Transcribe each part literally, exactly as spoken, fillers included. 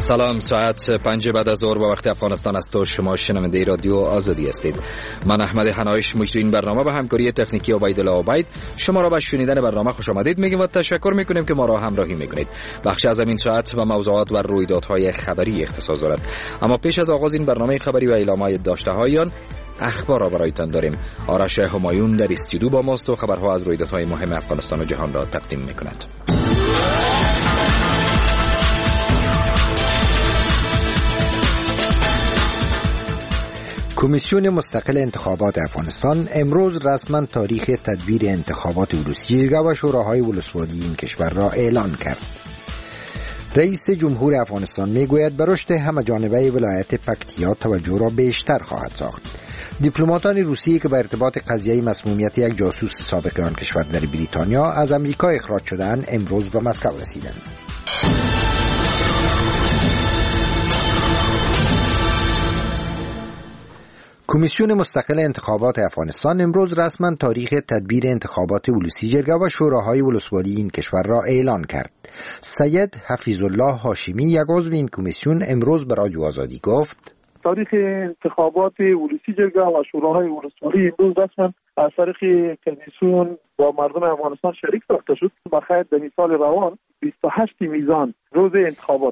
سلام، ساعت پنج بعد از ظهر با وقت افغانستان است و شما شنونده رادیو آزادی هستید. من احمد حنایش مجری این برنامه به همکاری تکنیکی عبیدالله عبید شما را به شنیدن برنامه خوش آمدید میگیم و تشکر میکنیم که ما را همراهی میکنید. بخش از این ساعت و موضوعات و رویدادهای خبری اختصاص دارد، اما پیش از آغاز این برنامه خبری و اعلامات داشته هایان اخبار را برایتان داریم. آرش همایون در استودیو با ماست و خبرها از رویدادهای مهم افغانستان و جهان را تقدیم میکند. کمیسیون مستقل انتخابات افغانستان امروز رسما تاریخ تدبیر انتخابات ولوسی جرگه و شوراهای ولسوالی این کشور را اعلان کرد. رئیس جمهور افغانستان میگوید به رشد همه‌جانبه ولایت پکتیا توجه را بیشتر خواهد ساخت. دیپلماتان روسیه که به ارتباط قضیه مسمومیت یک جاسوس سابق آن کشور در بریتانیا از امریکا اخراج شدند امروز به مسکو رسیدند. کمیسیون مستقل انتخابات افغانستان امروز رسما تاریخ تدبیر انتخابات ولوسی جرگه و شوراهای ولسوالی این کشور را اعلان کرد. سید حفیظ الله هاشمی یک عضو این کمیسیون امروز به رادیو آزادی گفت تاریخ انتخابات ولوسی جرگه و شوراهای ولسوالی امروز رسما از طریق کمیسیون با مردم افغانستان شریک ساخته شد. بخیر در سال روان بیست و هشت میزان روز انتخابات.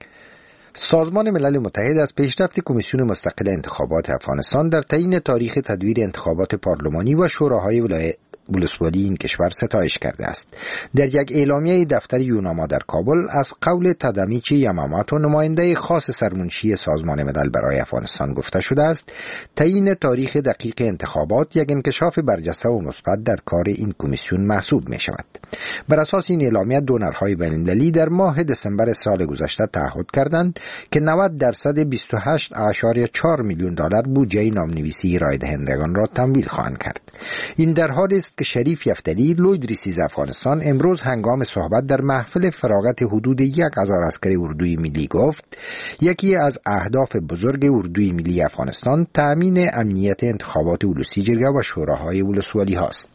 سازمان ملل متحد از پیشرفت کمیسیون مستقل انتخابات افغانستان در تعیین تاریخ تدویر انتخابات پارلمانی و شوراهای ولسوالی این کشور ستایش کرده است. در یک اعلامیه دفتر یوناما در کابل از قول تدمیچ یماماتو نماینده خاص سرمنشی سازمان ملل برای افغانستان گفته شده است تعیین تاریخ دقیق انتخابات یک انکشاف برجسته و مثبت در کار این کمیسیون محسوب می شود. بر اساس این اعلامیه دونرهای بین‌المللی در ماه دسامبر سال گذشته تعهد کردند که نود درصد بیست و هشت اعشاریه چهار میلیون دلار بودجه نامنویسی ارائه دهندگان را تمویل خواهند کرد. این در حالی است که شریف یفتلی لوید رئیس افغانستان امروز هنگام صحبت در محفل فراغت حدود یک هزار عسکر اردوی ملی گفت یکی از اهداف بزرگ اردوی ملی افغانستان تأمین امنیت انتخابات ولوسی جرگه و شوراهای ولسوالی هاست.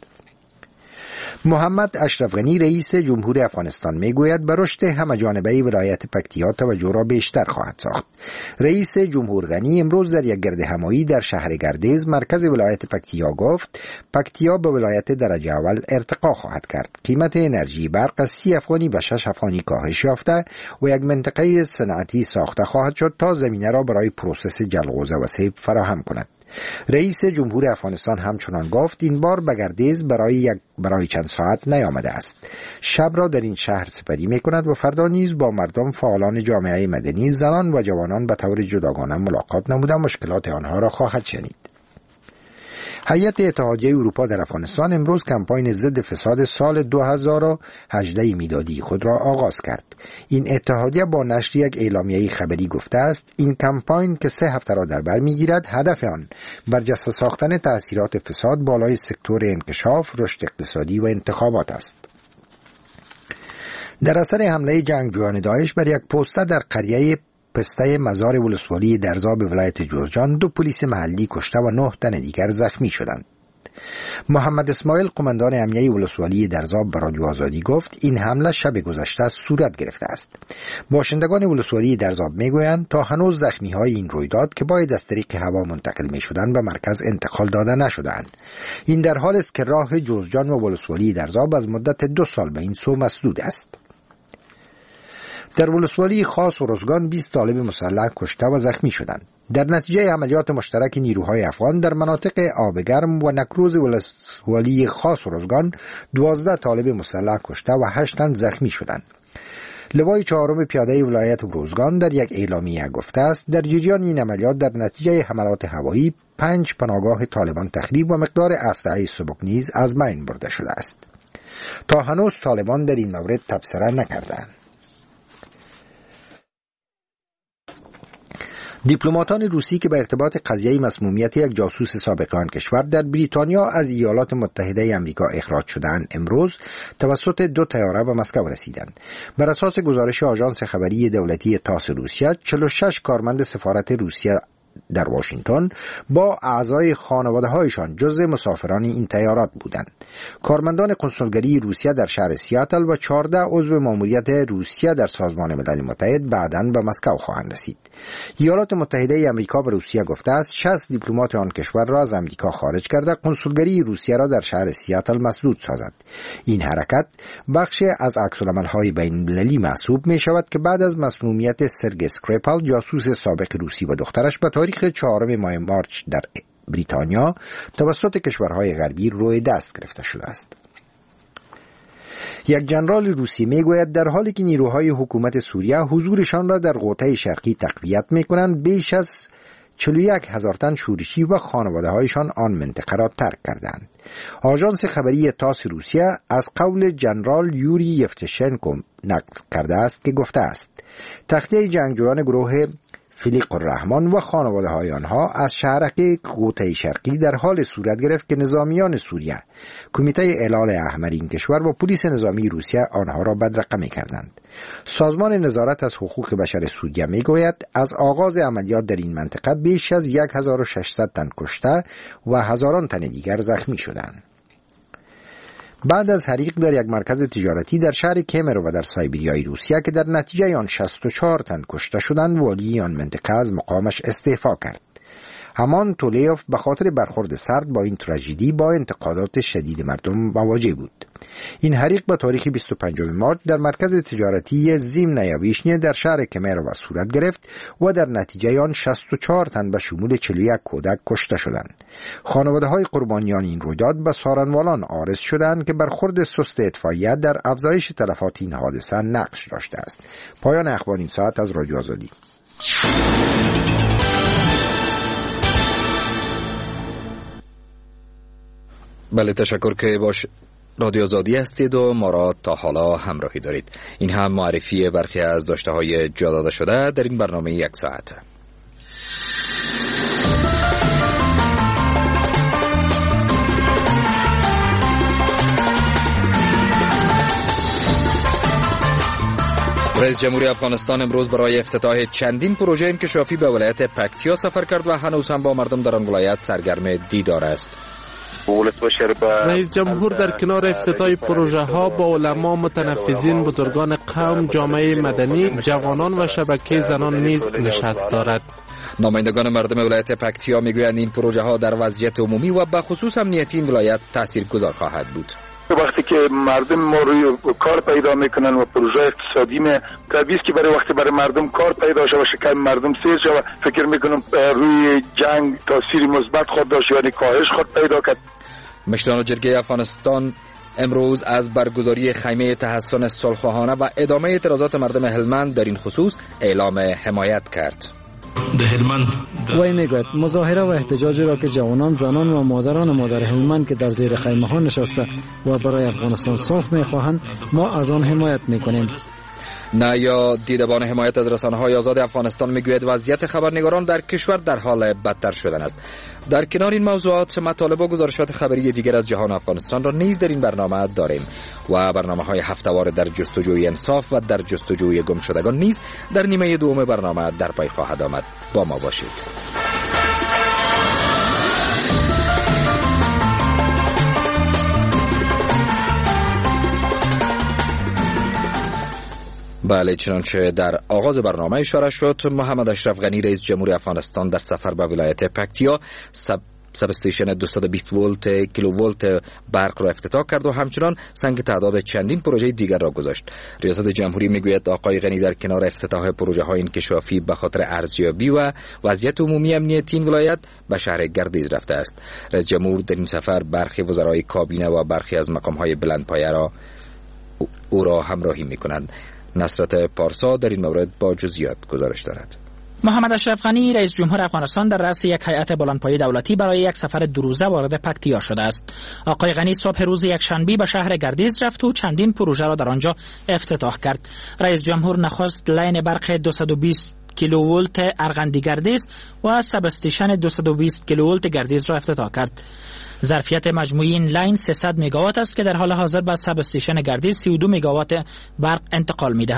محمد اشرف غنی رئیس جمهور افغانستان میگوید به رشد همه‌جانبه ولایت پکتیا توجه را بیشتر خواهد ساخت. رئیس جمهور غنی امروز در یک گردهمایی در شهر گردیز مرکز ولایت پکتیا گفت پکتیا به ولایت درجه اول ارتقا خواهد کرد. قیمت انرژی برق از سی افغانی به شش افغانی کاهش یافته و یک منطقه صنعتی ساخته خواهد شد تا زمینه را برای پروسس جلغوزه و سیب فراهم کند. رئیس جمهور افغانستان همچنان گفت این بار به گردیز برای یک برای چند ساعت نیامده است. شب را در این شهر سپری می کند و فردا نیز با مردم، فعالان جامعه مدنی، زنان و جوانان به طور جداگانه ملاقات نموده مشکلات آنها را خواهد شنید. هیئت اتحادیه اروپا در افغانستان امروز کمپاین ضد فساد سال دو هزار و هجده میلادی خود را آغاز کرد. این اتحادیه با نشر یک اعلامیه خبری گفته است این کمپاین که سه هفته را در بر میگیرد هدف آن برجسته ساختن تأثیرات فساد بالای سکتور انکشاف، رشد اقتصادی و انتخابات است. در اثر حمله جنگجویان داعش بر یک پوسته در قریه پسته مزار ولسوالی درزا به ولایت جوزجان دو پلیس محلی کشته و نه تن دیگر زخمی شدند. محمد اسماعیل قماندان امنیه ولسوالی درزا به رادیو آزادی گفت این حمله شب گذشته صورت گرفته است. باشندگان ولسوالی درزا میگویند تا هنوز زخمی‌های این رویداد که باید از طریق هوا منتقل می‌شدند به مرکز انتقال داده نشدند. این در حالی است که راه جوزجان و ولسوالی درزا از مدت دو سال به این سو مسدود است. در ولسوالی خاص و رزگان بیست طالب مسلح کشته و زخمی شدند. در نتیجه عملیات مشترک نیروهای افغان در مناطق آبگرم و نکروز ولسوالی خاص و رزگان دوازده طالب مسلح کشته و هشت تن زخمی شدند. لوای چهارم پیاده ولایت روزگان در یک اعلامیه گفته است در جریان این عملیات در نتیجه حملات هوایی پنج پناهگاه طالبان تخریب و مقدار اسلحه سبک نیز از بین برده شده است. تا هنوز طالبان در این مورد تبصره نکردند. دیپلماتان روسی که به ارتباط قضیه مسمومیت یک جاسوس سابق آن کشور در بریتانیا از ایالات متحده آمریکا اخراج شدند امروز توسط دو طیاره به مسکو رسیدند. بر اساس گزارش آژانس خبری دولتی تاس روسیه چهل و شش کارمند سفارت روسیه در واشنگتن با اعضای خانواده‌هایشان جزو مسافران این طیارات بودند. کارمندان کنسولگری روسیه در شهر سیاتل و چهارده عضو ماموریت روسیه در سازمان ملل متحد بعداً به مسکو خواهند رسید. ایالات متحده آمریکا به روسیه گفته است شصت دیپلمات آن کشور را از آمریکا خارج کرده کنسولگری روسیه را در شهر سیاتل مسدود سازد. این حرکت بخشی از عکس‌العمل‌های بین‌المللی محسوب می شود که بعد از مسمومیت سرگئی اسکریپال جاسوس سابق روسی و دخترش به تاریخ چهارم ماه مارچ در بریتانیا توسط کشورهای غربی روی دست گرفته شده است. یک ژنرال روسی میگوید در حالی که نیروهای حکومت سوریه حضورشان را در قطعه شرقی تقویت میکنند، بیش از چهل و یک هزار تن شورشی و خانواده هایشان آن منطقه را ترک کردند. آژانس خبری تاس روسیه از قول ژنرال یوری یفتشنکو نقل کرده است که گفته است تخته جنگجویان گروه فلیق الرحمن و خانواده های آنها از شهرک قطعه شرقی در حال صورت گرفت که نظامیان سوریه، کمیته هلال احمر این کشور و پلیس نظامی روسیه آنها را بدرقه کردند. سازمان نظارت از حقوق بشر سوریه می گوید از آغاز عملیات در این منطقه بیش از هزار و ششصد تن کشته و هزاران تن دیگر زخمی شدند. بعد از حریق در یک مرکز تجارتی در شهر کیمرو و در سایبریای روسیه که در نتیجه آن شصت و چهار تن کشته شدند، والی آن منطقه از مقامش استعفا کرد. همان تولیوف به خاطر برخورد سرد با این تراژدی با انتقادات شدید مردم مواجه بود. این حریق به تاریخ بیست و پنجم مارچ در مرکز تجارتی زیمنیا ویشنی در شهر کیمرو صورت گرفت و در نتیجه آن شصت و چهار تن به شمول چهل و یک کودک کشته شدند. خانواده های قربانیان این رویداد به سارنوالان عارض شدند که برخورد سست اطفائیه در افزایش تلفات این حادثه نقش داشته است. پایان اخبار این ساعت از رادیو آزادی. بله، تشکر که باش رادیو آزادی هستید و ما را تا حالا همراهی دارید. این هم معرفی برخی از داشته های جا داده شده در این برنامه یک ساعته. رئیس جمهوری افغانستان امروز برای افتتاح چندین پروژه انکشافی به ولایت پکتیا سفر کرد و هنوز هم با مردم در آن ولایت سرگرم دیدار است. رئیس جمهور در کنار افتتاح پروژه ها با علما، متنفذین، بزرگان قوم، جامعه مدنی، جوانان و شبکه زنان نیز نشست دارد. نمایندگان مردم ولایت پکتیا میگویند این پروژه ها در وضعیت عمومی و به خصوص امنیتی این ولایت تاثیرگذار خواهد بود. وقتی که مردم ما روی کار پیدا میکنن و پروژه اقتصادی می طبیعی که برای وقتی برای مردم کار پیدا شه و شکم مردم سیر شه و فکر میکنم روی جنگ تاثیر مثبت خود داشت، یعنی کاهش خود پیدا کرد. مشران جرگه افغانستان امروز از برگزاری خیمه تحسن صلح‌خواهانه و ادامه اعتراضات مردم هلمند در این خصوص اعلام حمایت کرد. وی میگوید مظاهره و احتجاجی را که جوانان، زنان و مادران مادر هلمند که در زیر خیمه ها نشسته و برای افغانستان صلح میخواهند، ما از آن حمایت میکنیم. نه یا دیدبان حمایت از رسانه‌های آزاد افغانستان میگوید وضعیت خبرنگاران در کشور در حال بدتر شدن است. در کنار این موضوعات مطالب و گزارشات خبری دیگر از جهان افغانستان را نیز در این برنامه داریم و برنامه‌های هفته‌وار در جستجوی انصاف و در جستجوی گمشدگان نیز در نیمه دوم برنامه در پی خواهد آمد. با ما باشید. بله، چنانچه در آغاز برنامه اشاره شد، محمد اشرف غنی رئیس جمهوری افغانستان در سفر به ولایت پکتیا سب سب استیشن دویست و بیست ولت کیلوولت برق را افتتاح کرد و همچنان سنگ تعداد چندین پروژه دیگر را گذاشت. ریاست جمهوری میگوید آقای غنی در کنار افتتاح پروژه های انکشافی به خاطر ارزیابی و وضعیت عمومی امنیتی این ولایت به شهر گردیز رفته است. رئیس جمهور در این سفر برخی وزرای کابینه و برخی از مقام های بلندپایه را او را همراهی میکنند. نصرت پارسا در این مورد با جزئیات گزارش دارد. محمد اشرف غنی رئیس جمهور افغانستان در رأس یک هیئت بلندپایه دولتی برای یک سفر دو روزه وارد پکتیا شده است. آقای غنی صبح روز یکشنبه به شهر گردیز رفت و چندین پروژه را در آنجا افتتاح کرد. رئیس جمهور نخست لین برق دویست و بیست کیلوولت ارغندی گردیز و سب استیشن دویست و بیست کیلوولت گردیز را افتتاح کرد. ظرفیت مجموعی این لاین سیصد مگاوات است که در حال حاضر به سب استیشن گردیز سی و دو مگاوات برق انتقال می‌دهد.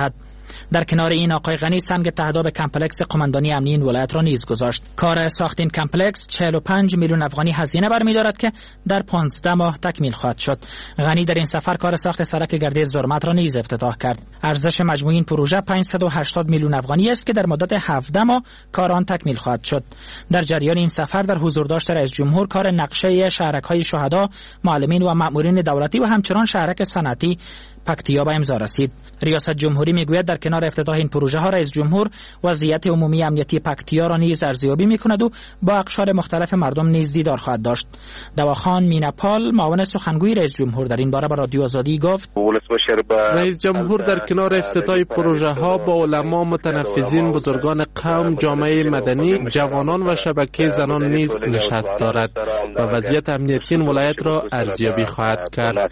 در کنار این آقای غنی سنگ تهداب کمپلکس قماندانی امنی این ولایت را نیز گذاشت. کار ساخت این کمپلکس چهل و پنج میلیون افغانی هزینه برمی‌دارد که در پانزده ماه تکمیل خواهد شد. غنی در این سفر کار ساخت سرک گردیز زرمت را نیز افتتاح کرد. ارزش مجموعی این پروژه پانصد و هشتاد میلیون افغانی است که در مدت هفده ماه کار آن تکمیل خواهد شد. در جریان این سفر در حضورداشت رئیس جمهور کار نقشه شهرک‌های شهدا، معلمین و مأمورین دولتی و همچنان شهرک صنعتی پکتیا به امضا رسید. ریاست جمهوری میگوید در کنار افتتاح این پروژه ها رئیس جمهور وضعیت عمومی امنیتی پکتیا را نیز ارزیابی میکند و با اقشار مختلف مردم نیز دیدار خواهد داشت. دواخان میناپال معاون سخنگوی رئیس جمهور در این باره به رادیو آزادی گفت رئیس جمهور در کنار افتتاح پروژه ها با علما، متنفذین، بزرگان قوم، جامعه مدنی، جوانان و شبکه زنان نیز نشست دارد و وضعیت امنیتی این ولایت را ارزیابی خواهد کرد.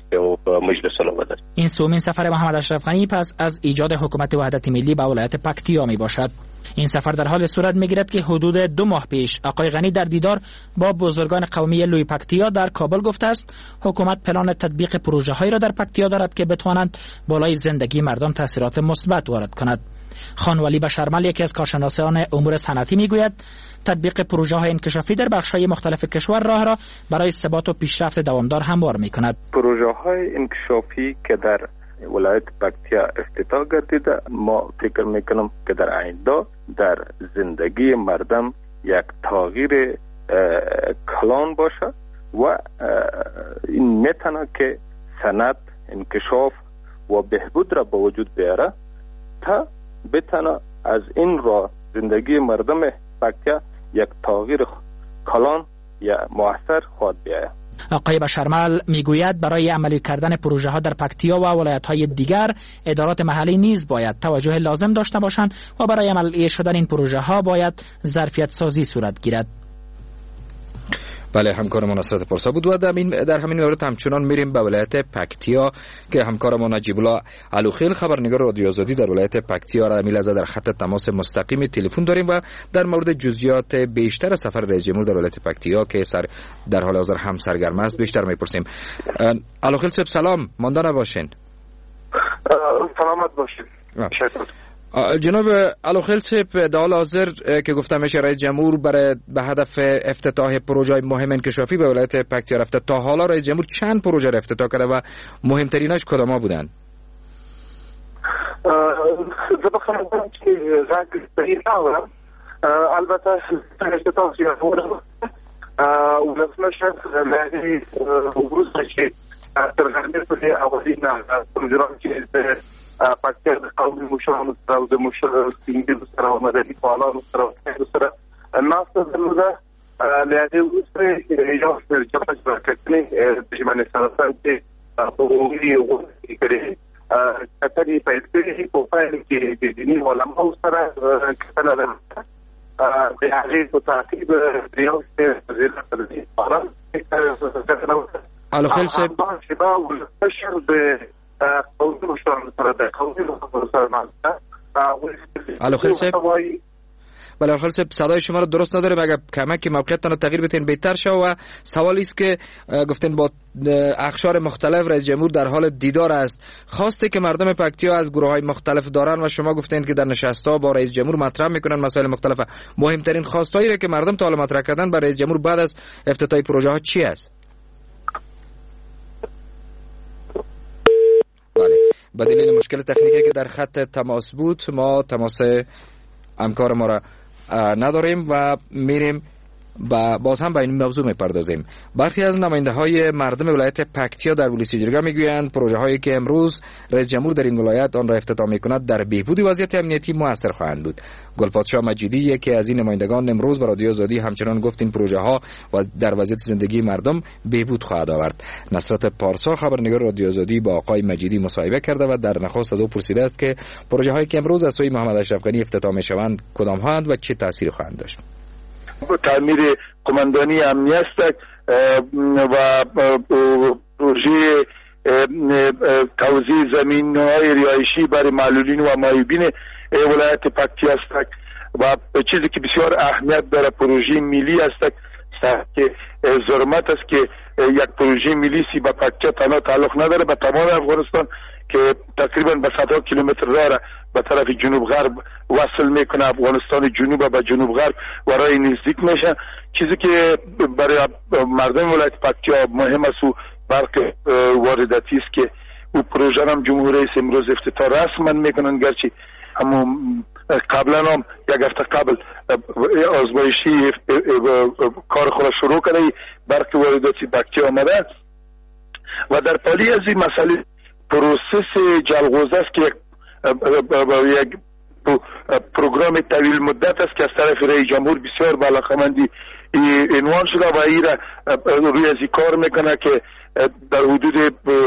این سومین سفر محمد اشرف غنی پس از ایجاد حکومت وحدت ملی به ولایت پکتیا می باشد. این سفر در حال صورت می گیرد که حدود دو ماه پیش آقای غنی در دیدار با بزرگان قومی لوی پکتیا در کابل گفته است حکومت پلان تطبیق پروژه هایی را در پکتیا دارد که بتوانند بالای زندگی مردم تاثیرات مثبت وارد کند. خان ولی بشرمل یکی از کارشناسان امور صنعتی میگوید تطبیق پروژه های انکشافی در بخش‌های مختلف کشور راه را برای ثبات و پیشرفت دوامدار هموار می‌کند. پروژه های انکشافی که در ولایت پکتیا افتتاح گردیده ما فکر میکنم که در آینده در زندگی مردم یک تغییر کلان باشه و این میتونه که صنعت، انکشاف و بهبود را به وجود بیاره تا بتونه از این راه زندگی مردم پکتیا یک تغییر کلان یا موثر خواهد بیاید. آقای بشرمل میگوید برای عملی کردن پروژه ها در پکتیا و ولایت های دیگر ادارات محلی نیز باید توجه لازم داشته باشند و برای عملی شدن این پروژه ها باید ظرفیت سازی صورت گیرد. بله، همکارمان نصرت پارسا بود و در همین در همین مورد همچنان میریم به ولایت پکتیا که همکارمان نجیب الله علوخیل خبرنگار رادیو آزادی در ولایت پکتیا را میلزه در خط تماس مستقیم تلفن داریم و در مورد جزئیات بیشتر سفر رئیس جمهور در ولایت پکتیا که سر در حال حاضر هم سرگرم است بیشتر میپرسیم. علوخیل صاحب سلام، مانده نباشین. سلامت باشید. جناب علوخیل صاحب، در حال حاضر که گفتم میشه رئیس جمهور برای به هدف افتتاح پروژه مهم انکشافی به ولایت پکتیا رفته. تا حالا رئیس جمهور چند پروژه را افتتاح کرده و مهمترینش کدام‌ها بودن؟ بخوام بگم که رنگ صحیح ندارم، البته افتتاح جمهور ولسمش لحظه امروز که ترغیب کنه اولین پروژه که پکتیا د قومي مشرانو سره او د مشر سپینګیرو سره او مدني فعالانو سره او سره ناسته درلوده. له هغې وروسته یو څه جبهه راکړې د ژمنې سرطان چې په عمومي غونډه کې کړې کتلې پیل کړې په پایله کې د دیني علماو سره کتنه ده. د هغې په تعقیب د یو څه وزیر خارجه فعالان علوخیل صاحب علوخیل صاحب بله علوخیل صاحب صدای شما رو درست نداره، اگر کمک موقعیتتان رو تغییر بدین بهتر شه. و سوالی است که گفتین با اقشار مختلف رئیس جمهور در حال دیدار است، خواسته که مردم پکتیا از گروه‌های مختلف دارن و شما گفتین که در نشست‌ها با رئیس جمهور مطرح میکنن مسائل مختلف. مهمترین خواستایی را که مردم تا حالا مطرح کردن برای رئیس جمهور بعد از افتتاح پروژه ها چی است؟ بله، به دلیل مشکل تکنیکی که در خط تماس بود ما تماس همکار ما را نداریم و میریم و باز هم به این موضوع میپردازیم. برخی از نماینده های مردم ولایت پکتیا در ولسی جرگه میگویند پروژه هایی که امروز رئیس جمهور در این ولایت آن را افتتاح میکند در بهبود وضعیت امنیتی مؤثر خواهند بود. گلپادشاه مجیدی یکی از این نمایندگان امروز به رادیو آزادی همچنان گفت این پروژه ها در وضعیت زندگی مردم بهبود خواهد آورد. نصرت پارسا خبرنگار رادیو آزادی با آقای مجیدی مصاحبه کرده و در نخست از او پرسیده است که پروژه هایی که امروز از سوی محمد اشرف غنی افتتاح میشوند کدام هاند و چه تأثیری خواهند داشت. تعمیر قماندانی امنی است و پروژه توزیع زمین‌های رهایشی برای معلولین و معیوبین ولایت پکتیا است و چیزی که بسیار اهمیت داره پروژه ملی است که ضرورت است که یک پروژه ملی سی با پکتیا تنها تعلق نداره، به تمام افغانستان که تقریبا به صدها کیلومتر راه را به طرف جنوب غرب وصل میکنه، افغانستان جنوب و به جنوب غرب و راه نزدیک میشه. چیزی که برای مردم ولایت پکتیا مهم است و برق وارداتی است که او پروژه هم جمهوری رئیس امروز افتتاح رسما میکنن، گرچه اما قبلا هم یک هفته قبل آزمایشی کار خود شروع کرده برق وارداتی پکتیا آمده و در پالی از این مسئله پروسس جلغوزه است که یک پروگرام طویل مدت است که از طرف رئیس جمهور بسیار بالاخمندی عنوان شده و ای را روی از این کار میکنه که در حدود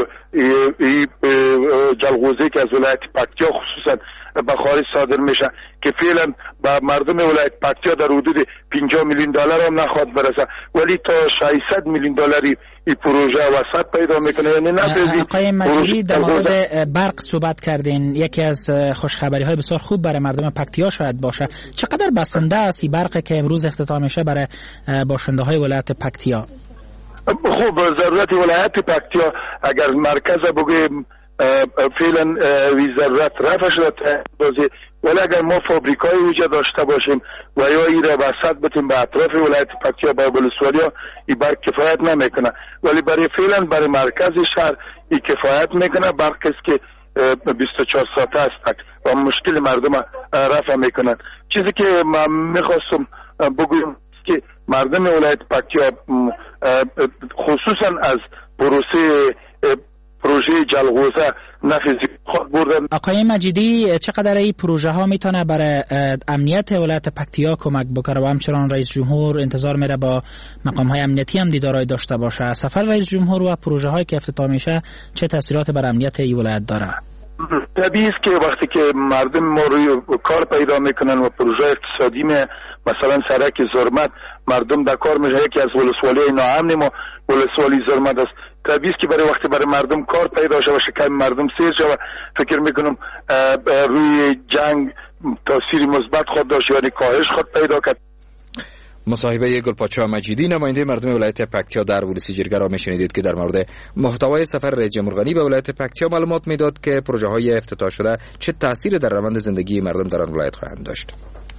جلغوزه که از ولایت پکتیا خصوصا به خارج صادر میشه که فعلا به مردم ولایت پکتیا در حدود پنجاه میلیون دلار هم نخواد برسه، ولی تا ششصد میلیون دلاری این پروژه وسط پیدا میکنه. یعنی نه آقای مجیدی در مورد برق صحبت کردین، یکی از خوشخبری های بسیار خوب برای مردم پکتیا شاید باشه. چقدر بسنده است این برق که امروز افتتاح میشه برای باشنده های ولایت پکتیا؟ خب ضرورت ولایت پکتیا اگر مرکز بگویم فعلا وی ضرورت رفع شده بازی، ولی اگر ما فابریکای وجود داشته باشیم و یا ای را وسط بتیم به اطراف ولایت پکتیا با ولسوالی این برق کفایت نمیکنه، ولی برای فعلا برای مرکز شهر این کفایت میکنه. برق است که بیست و چهار ساعته است و مشکل مردم رفع میکنن. چیزی که من میخواستم بگویم که مردم ولایت پکتیا خصوصا از پروسه پروژه جلغوزه نفی خود بردن. آقای مجیدی، چقدر این پروژه ها میتونه برای امنیت ولایت پکتیا کمک بکنه و همچنان رئیس جمهور انتظار میره با مقام های امنیتی هم دیدارای داشته باشه؟ سفر رئیس جمهور و پروژه هایی که افتتاح میشه چه تاثیرات بر امنیت این ولایت داره؟ طبیعی است که وقتی که مردم ما روی کار پیدا میکنن و پروژه اقتصادی می مثلا سرک زرمت مردم در کار میشه، یکی از ولسوالی ناامن ما ولسوالی زرمت است. طبیعی است که برای وقتی برای مردم کار پیدا شه و شکم مردم سیر شه و فکر میکنم روی جنگ تاثیر مثبت خود داشت، یعنی کاهش خود پیدا کرد. مصاحبه گلپاچا مجیدی نماینده مردم ولایت پکتیا در ولسی جرگه را میشنیدید که در مورد محتوای سفر رئیس جمهور غنی به ولایت پکتیا معلومات میداد که پروژه های افتتاح شده چه تأثیری در روند زندگی مردم در آن ولایت خواهند داشت.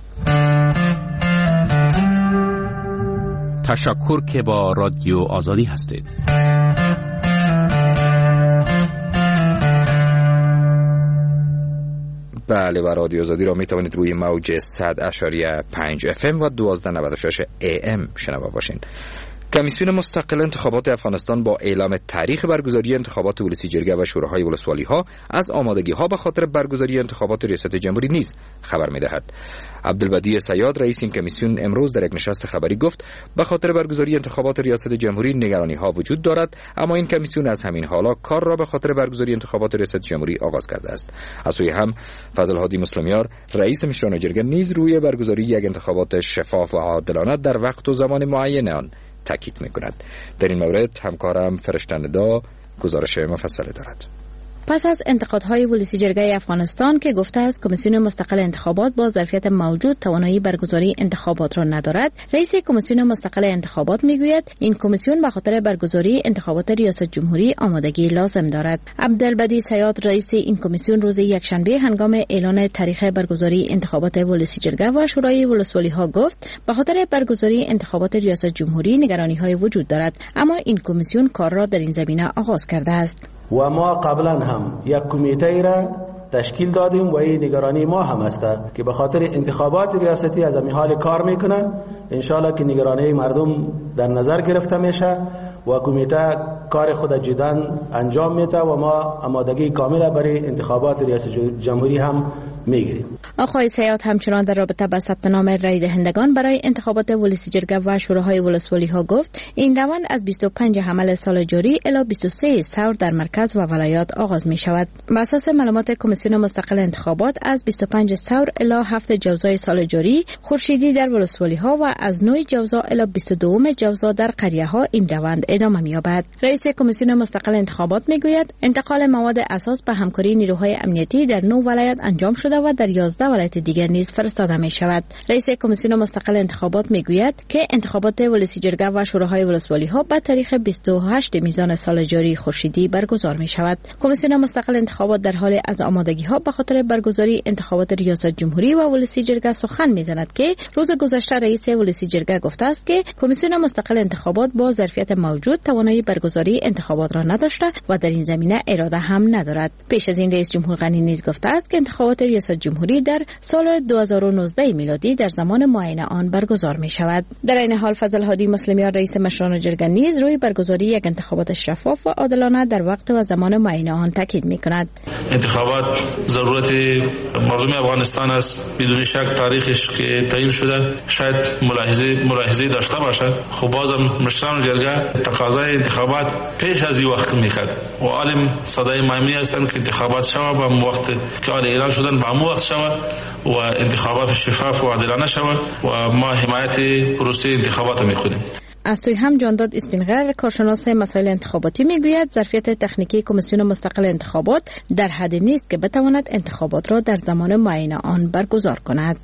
تشکر که با رادیو آزادی هستید. بله، و رادیو آزادی را می توانید روی موج صد اشاریه پنج اف ام و دوازده نود و شش ای ام شنوا باشین. کمیسیون مستقل انتخابات افغانستان با اعلام تاریخ برگزاری انتخابات ولسی جرگه و شوراهای ولسوالی ها از آمادگی ها به خاطر برگزاری انتخابات ریاست جمهوری نیز خبر می دهد. عبدالبدی صیاد رئیس این کمیسیون امروز در یک نشست خبری گفت به خاطر برگزاری انتخابات ریاست جمهوری نگرانی ها وجود دارد، اما این کمیسیون از همین حالا کار را به خاطر برگزاری انتخابات ریاست جمهوری آغاز کرده است. از سوی هم فضل هادی مسلمیار رئیس مشران جرگه نیز روی برگزاری یک انتخابات شفاف و عادلانه در وقت و زمان معین آن تاکید می‌کند. در این مورد همکارم فرشته‌ندا گزارش مفصل دارد. پس از انتقادهای ولسی جرگه افغانستان که گفته است کمیسیون مستقل انتخابات با ظرفیت موجود توانایی برگزاری انتخابات را ندارد، رئیس کمیسیون مستقل انتخابات میگوید این کمیسیون به خاطر برگزاری انتخابات ریاست جمهوری آمادگی لازم دارد. عبدالبدی صیاد رئیس این کمیسیون روز یکشنبه هنگام اعلان تاریخ برگزاری انتخابات ولسی جرگه و شورای ولسوالی ها گفت به خاطر برگزاری انتخابات ریاست جمهوری نگرانی های وجود دارد، اما این کمیسیون کار را در این زمینه آغاز کرده است. و ما قبلا هم یک کمیته را تشکیل دادیم و این نگرانی ما هم است که به خاطر انتخابات ریاستی از این حال کار میکنه. انشالله که نگرانی مردم در نظر گرفته میشه و کمیته کار خود جداً انجام میده و ما آمادگی کامل برای انتخابات ریاست جمهوری هم میگیریم. آقای صیاد همچنان در رابطه با ثبت نام رای دهندگان برای انتخابات ولسی جرگه و شوراهای ولسوالی ها گفت این روند از بیست و پنج حمل سال جاری الی بیست و سه ثور در مرکز و ولایات آغاز می شود. بر اساس معلومات کمیسیون مستقل انتخابات از بیست و پنج ثور الی هفت جوزای سال جاری خورشیدی در ولسوالی ها و از نه جوزا الی بیست و دو جوزا در قریه ها این روند ادامه می یابد. رئیس رئیس کمیسیون مستقل انتخابات میگوید انتقال مواد اساس به همکاری نیروهای امنیتی در نه ولایت انجام شده و در یازده ولایت دیگر نیز فرستاده می شود. رئیس کمیسیون مستقل انتخابات میگوید که انتخابات ولسی جرگه و شوراهای ولسوالی ها به تاریخ بیست و هشت میزان سال جاری خورشیدی برگزار می شود. کمیسیون مستقل انتخابات در حال از آمادگی ها به خاطر برگزاری انتخابات ریاست جمهوری و ولسی جرگه سخن میزند که روز گذشته رئیس ولسی جرگه گفته است که کمیسیون مستقل انتخابات با ظرفیت موجود توانایی برگزاری انتخابات را نداشته و در این زمینه اراده هم ندارد. پیش از این رئیس جمهور غنی نیز گفته است که انتخابات ریاست جمهوری در سال دو هزار و نوزده میلادی در زمان معین آن برگزار می شود. در این حال فضل هادی مسلمیان رئیس مشران جرگه نیز روی برگزاری یک انتخابات شفاف و عادلانه در وقت و زمان معین آن تاکید می کند. انتخابات ضرورت مردم افغانستان است. بدون شک تاریخش که تعیین شده شاید ملاحظه ملاحظه داشته باشد. خب بازم مشران جرگه تقاضای انتخابات پیش از این وقت میکرد و عالم صدای مهمی هستند که انتخابات شود و وقت که آن اعلان شدن به همون وقت شود و انتخابات شفاف و عادلانه شود و ما حمایت پروسه انتخابات میکنیم. از سوی هم جانداد اسپینغر کارشناس مسائل انتخاباتی میگوید ظرفیت تکنیکی کمیسیون مستقل انتخابات در حدی نیست که بتواند انتخابات را در زمان معین آن برگزار کند.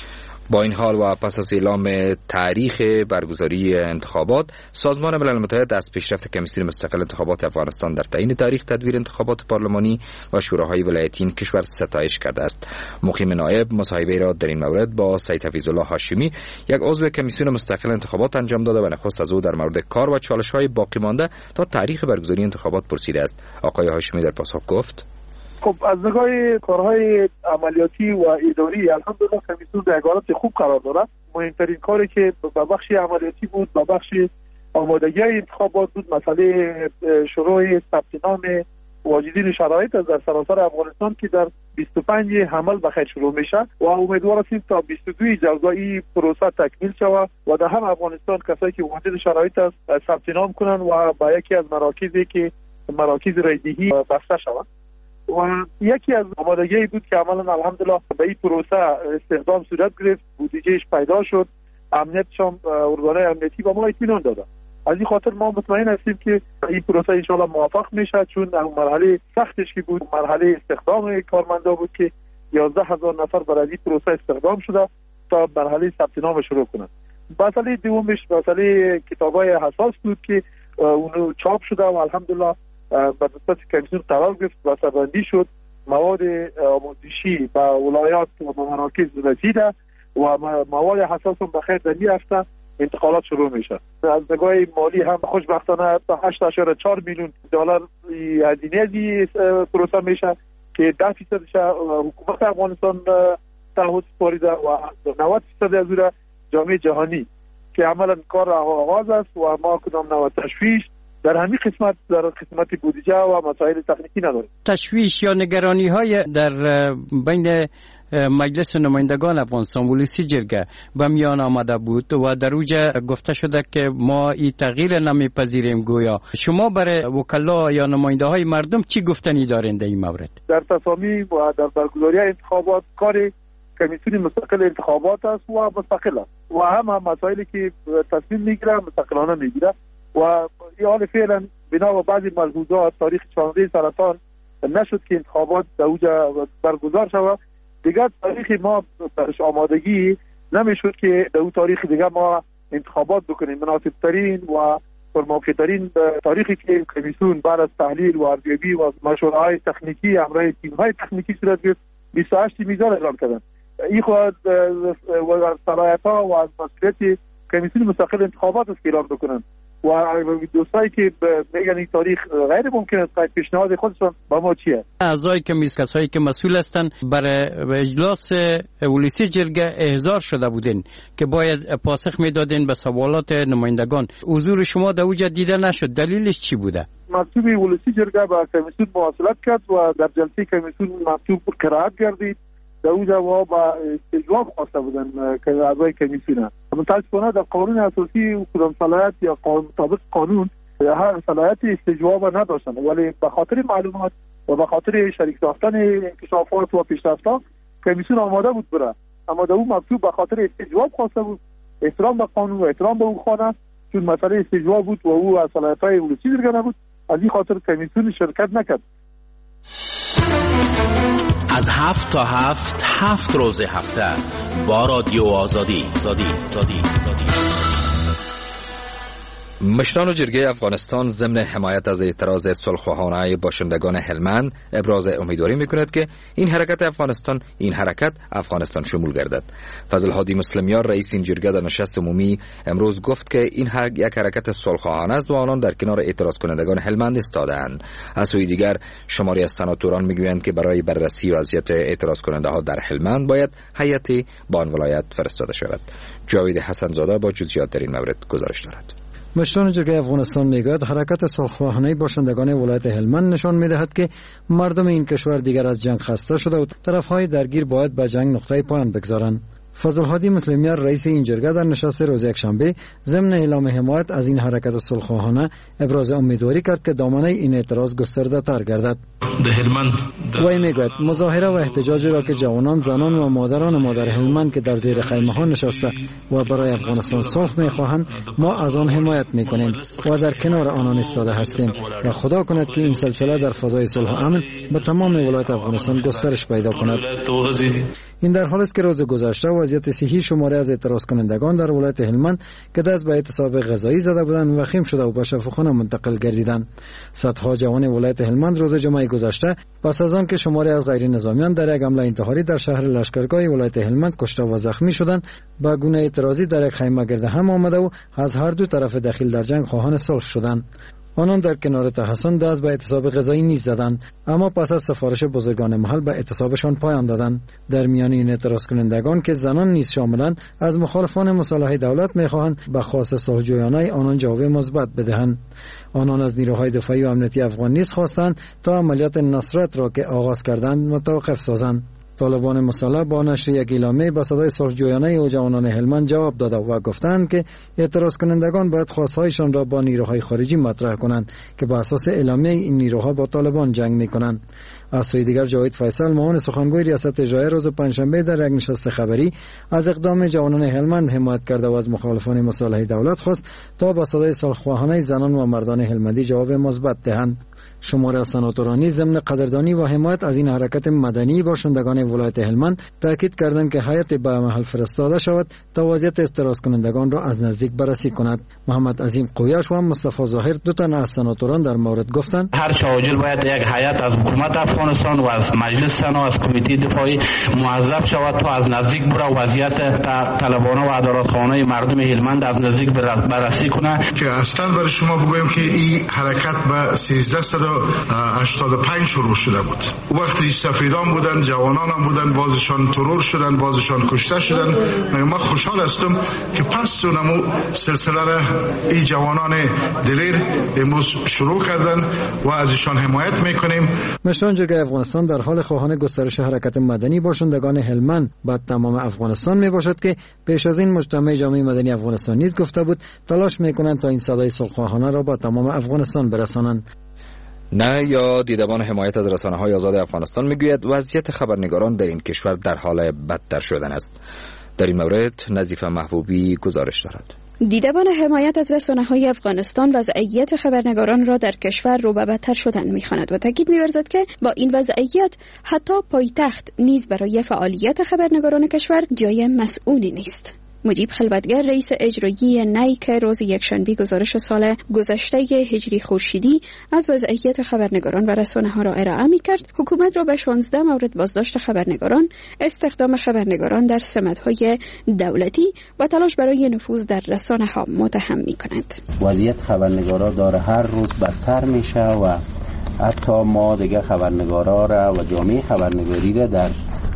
با این حال و پس از اعلام تاریخ برگزاری انتخابات، سازمان ملل متحد از پیشرفت کمیسیون مستقل انتخابات افغانستان در تعیین تاریخ تدویر انتخابات پارلمانی و شوراهای ولایتی این کشور ستایش کرده است. مقیم نایب مصاحبه را در این مورد با سید حفیظالله هاشمی، یک عضو کمیسیون مستقل انتخابات انجام داده و نخست از او در مورد کار و چالش‌های باقی مانده تا تاریخ برگزاری انتخابات پرسیده است. آقای هاشمی در پاسخ گفت: خب از نگاه کارهای عملیاتی و اداری الحمدلله کمیسیون در حالت خوب قرار دارد. مهمترین کاری که به بخش عملیاتی بود به بخش آمادگی انتخابات بود مسئله شروع ثبت نام واجدین شرایط از در سراسر افغانستان که در بیست و پنج حمل بخیر شروع میشه و امیدوار هستیم تا بیست و دو جوزایی پروسه تکمیل شود و در هم افغانستان کسایی که واجد شرایط است ثبت نام کنند و با یکی از مراکزی که مراکز رایدهی بسته شود. و یکی از آمادگی بود که عملا الحمدلله به این پروسه استخدام صورت گرفت، بودجهش پیدا شد، امنیتشان ارگانهای امنیتی به ما اطمینان داده. از این خاطر ما مطمئن هستیم که این پروسه ان شاءالله موفق میشه، چون مرحله سختش که بود مرحله استخدام کارمندا بود که یازده هزار نفر برای این پروسه استخدام شده تا مرحله ثبت نام شروع کنند. مسئله دومش مسئله کتابای حساس بود که اونو چاپ شده و الحمدلله به دست کمیسیون قرار گرفت و بندی شد. مواد آموزشی به ولایات و به مراکز رسیده و مواد حساس هم بخیر در این هفته انتقالات شروع میشه. از نگاه مالی هم خوشبختانه تا هشت اشاره چهار میلیون دلار هزینه از پروسه میشه که ده فیصدش حکومت افغانستان تعهد سپاریده و نود فیصد از اون جامعه جهانی که عملا کار آغاز است و ما کدام نوع تشویش در همین قسمت در قسمت بودجه و مسائل تکنیکی نداریم. تشویش یا نگرانی های در بین مجلس نمایندگان افغانستان ولسی جرگه به میان آمده بود و در اوجه گفته شده که ما این تغییر نمیپذیریم. گویا شما برای وکلا یا نماینده های مردم چی گفتنی دارین در این مورد؟ در تصامیم و در برگزاری انتخابات کار کمیسیون مستقل انتخابات است و مستقل است و هم هم مسائلی که تصمیم میگیره مستقلانه میگیره و این حال فعلا بنا به بعضی ملحوظات تاریخ چهارده سرطان نشد که انتخابات در اوجه برگزار شود. دیگر تاریخ ما برش آمادگی نمیشد که در اون تاریخ دیگر ما انتخابات بکنیم. مناسب ترین و پرموقع ترین تاریخی که کمیسیون بعد از تحلیل و ارزیابی و مشوره‌های تکنیکی همراه تیم‌های تکنیکی صورت گرفت بیست و هشت میزان اعلام کردن. این خود و صلاحیت‌ها و از مسئولیت کمیسیون مستقل انتخابات است که اعلام بکنن و دوستایی که میگن این تاریخ غیر ممکن است پیشنهاد خودشون با ما چیه؟ اعضای کمیسیون کسایی که مسئول هستند برای اجلاس ولسی جرگه احضار شده بودین که باید پاسخ میدادین به سوالات نمایندگان. حضور شما در اوجه دیده نشد، دلیلش چی بوده؟ مکتوب ولسی جرگه با کمیسیون مواصلت کرد و در جلسه کمیسیون مکتوب قرائت گردید. در اوجه و با استجواب خواسته بودن که اعضای کمیسیون متاسفانه در قانون اساسی و کدام صلاحیت یا قانون مطابق قانون هر صلاحیت استجواب نداشتن، ولی به خاطر معلومات و به خاطر شریک ساختن انکشافات و پیشرفت‌ها کمیسیون آماده بود بره، اما در اون مکتوب به خاطر استجواب خواسته بود احترام به قانون و احترام به اون خانه چون مسئله استجواب بود و او از صلاحیت‌های ولسی جرگه نبود، از این خاطر کمیسیون شرکت نکرد. از هفت تا هفت هفت روز هفته با رادیو آزادی زادی زادی زادی. مشران جرگه افغانستان ضمن حمایت از اعتراض صلح‌خواهانه باشندگان هلمند ابراز امیدواری میکند که این حرکت افغانستان این حرکت افغانستان شمول گردد. فضل هادی مسلمیار رئیس این جرگه در نشست عمومی امروز گفت که این یک حرکت صلح‌خواهانه است و آنان در کنار اعتراض کنندگان هلمند ایستاده‌اند. از سوی دیگر شماری از سناتوران میگویند که برای بررسی وضعیت اعتراض کننده ها در هلمند باید هیئتی به آن ولایت فرستاده شود. جاوید حسن‌زاده با جزئیات در این مورد گزارش دارد. مشران جرگه افغانستان میگوید حرکت صلح‌خواهانه باشندگان ولایت هلمند نشان میدهد که مردم این کشور دیگر از جنگ خسته شده و طرفهای درگیر باید به جنگ نقطه پایان بگذارند. فضل هادی مسلمیار رئیس این جرگه در نشست روز یکشنبه ضمن اعلام حمایت از این حرکت صلح‌خواهانه ابراز امیدواری کرد که دامنه این اعتراض گسترده تر گردد. وی میگوید مظاهره و احتجاجی را که جوانان، زنان و مادران مادر هلمند که در زیر خیمه ها نشسته و برای افغانستان صلح میخواهند، ما از آن حمایت میکنیم و در کنار آنان ایستاده هستیم و خدا کند که این سلسله در فضای صلح و امن به تمام ولایت افغانستان گسترش پیدا کند. این در حالی است که روز گذشته وضعیت صحی شماری از اعتراض کنندگان در ولایت هلمند که دست به اعتصاب غذایی زده بودند وخیم شده و به شفاخانه منتقل گردیدند. صدها جوان ولایت هلمند روز جمعه گذشته پس از آن که شماری از غیر نظامیان در یک حمله انتحاری در شهر لشکرگاه ولایت هلمند کشته و زخمی شدند، با گونه اعتراضی در یک خیمه گرد هم آمده و از هر دو طرف دخیل در جنگ خواهان صلح شدند. آنان در کنار تحسن دست به اعتصاب غذایی نیز زدند، اما پس از سفارش بزرگان محل به اعتصابشان پایان دادند. در میان این اعتراض کنندگان که زنان نیز شاملند، از مخالفان مصالحه دولت می‌خواهند به خواست صلح‌جویانه آنان جواب مثبت بدهند. آنان از نیروهای دفاعی و امنیتی افغان نیز خواستند تا عملیات نصرت را که آغاز کردند متوقف سازند. طالبان مسلح با نشر یک اعلامیه به صدای صلح‌جویانه و جوانان هلمند جواب داده و گفتند که اعتراض کنندگان باید خواستهایشان را با نیروهای خارجی مطرح کنند که بر اساس اعلامیه این نیروها با طالبان جنگ می‌کنند. از سوی دیگر جاوید فیصل معاون سخنگوی ریاست اجرایی روز پنجشنبه در یک نشست خبری از اقدام جوانان هلمند حمایت کرده و از مخالفان مصالحه دولت خواست تا با صدای صلح‌خواهانه زنان و مردان هلمندی جواب مثبت دهند. شماری از سناتورانی ضمن قدردانی و حمایت از این حرکت مدنی باشندگان ولایت هلمند تاکید کردند که هیئت به محل فرستاده شود تا وضعیت اعتراض کنندگان را از نزدیک بررسی کند. محمد عظیم قویش و مصطفی ظاهر دو تن از سناتوران در مورد گفتند هر چه عاجل باید یک هیئت از حکومت افغانستان و از مجلس سنا از کمیته دفاعی موظف شود تا از نزدیک بره وضعیت طلبانه و عدالتخواهانه مردم هلمند از نزدیک بررسی کنه. که اصلا برای شما بگویم که این حرکت به سیزده و هشتاد و پنج شروع شده بود. وقتی سفیدان بودن، جوانان هم بودن، بازشان ترور شدن، بازشان کشته شدن. ما خوشحال هستم که پس اونمو سلسله را این جوانان دلیر امروز شروع کردن و ازشان حمایت میکنیم. مشران جرگه افغانستان در حال خواهان گسترش حرکت مدنی باشندگان هلمند با تمام افغانستان می باشد که پیش از این مجتمع جامعه مدنی افغانستان نیز گفته بود تلاش میکنند تا این صدای صلح‌خواهانه را با تمام افغانستان برسانند. نه یا دیدبان حمایت از رسانه‌های آزاد افغانستان میگوید وضعیت خبرنگاران در این کشور در حال بدتر شدن است. در این مورد نظیفه محبوبی گزارش دارد. دیدبان حمایت از رسانه‌های افغانستان وضعیت خبرنگاران را در کشور رو به بدتر شدن می‌خواند و تاکید می‌ورزد که با این وضعیت حتی پایتخت نیز برای فعالیت خبرنگاران کشور جای مسئولی نیست. مجیب خلوتگر رئیس اجرایی نیک روز یکشنبه گزارش سال گذشته هجری خورشیدی از وضعیت خبرنگاران و رسانه‌ها را ارائه می‌کرد. حکومت را به شانزده مورد بازداشت خبرنگاران، استخدام خبرنگاران در سمت‌های دولتی و تلاش برای نفوذ در رسانه‌ها متهم می‌کند. وضعیت خبرنگاران داره هر روز بدتر میشه و حتی ما دیگه خبرنگارا را و جامعه خبرنگاری را در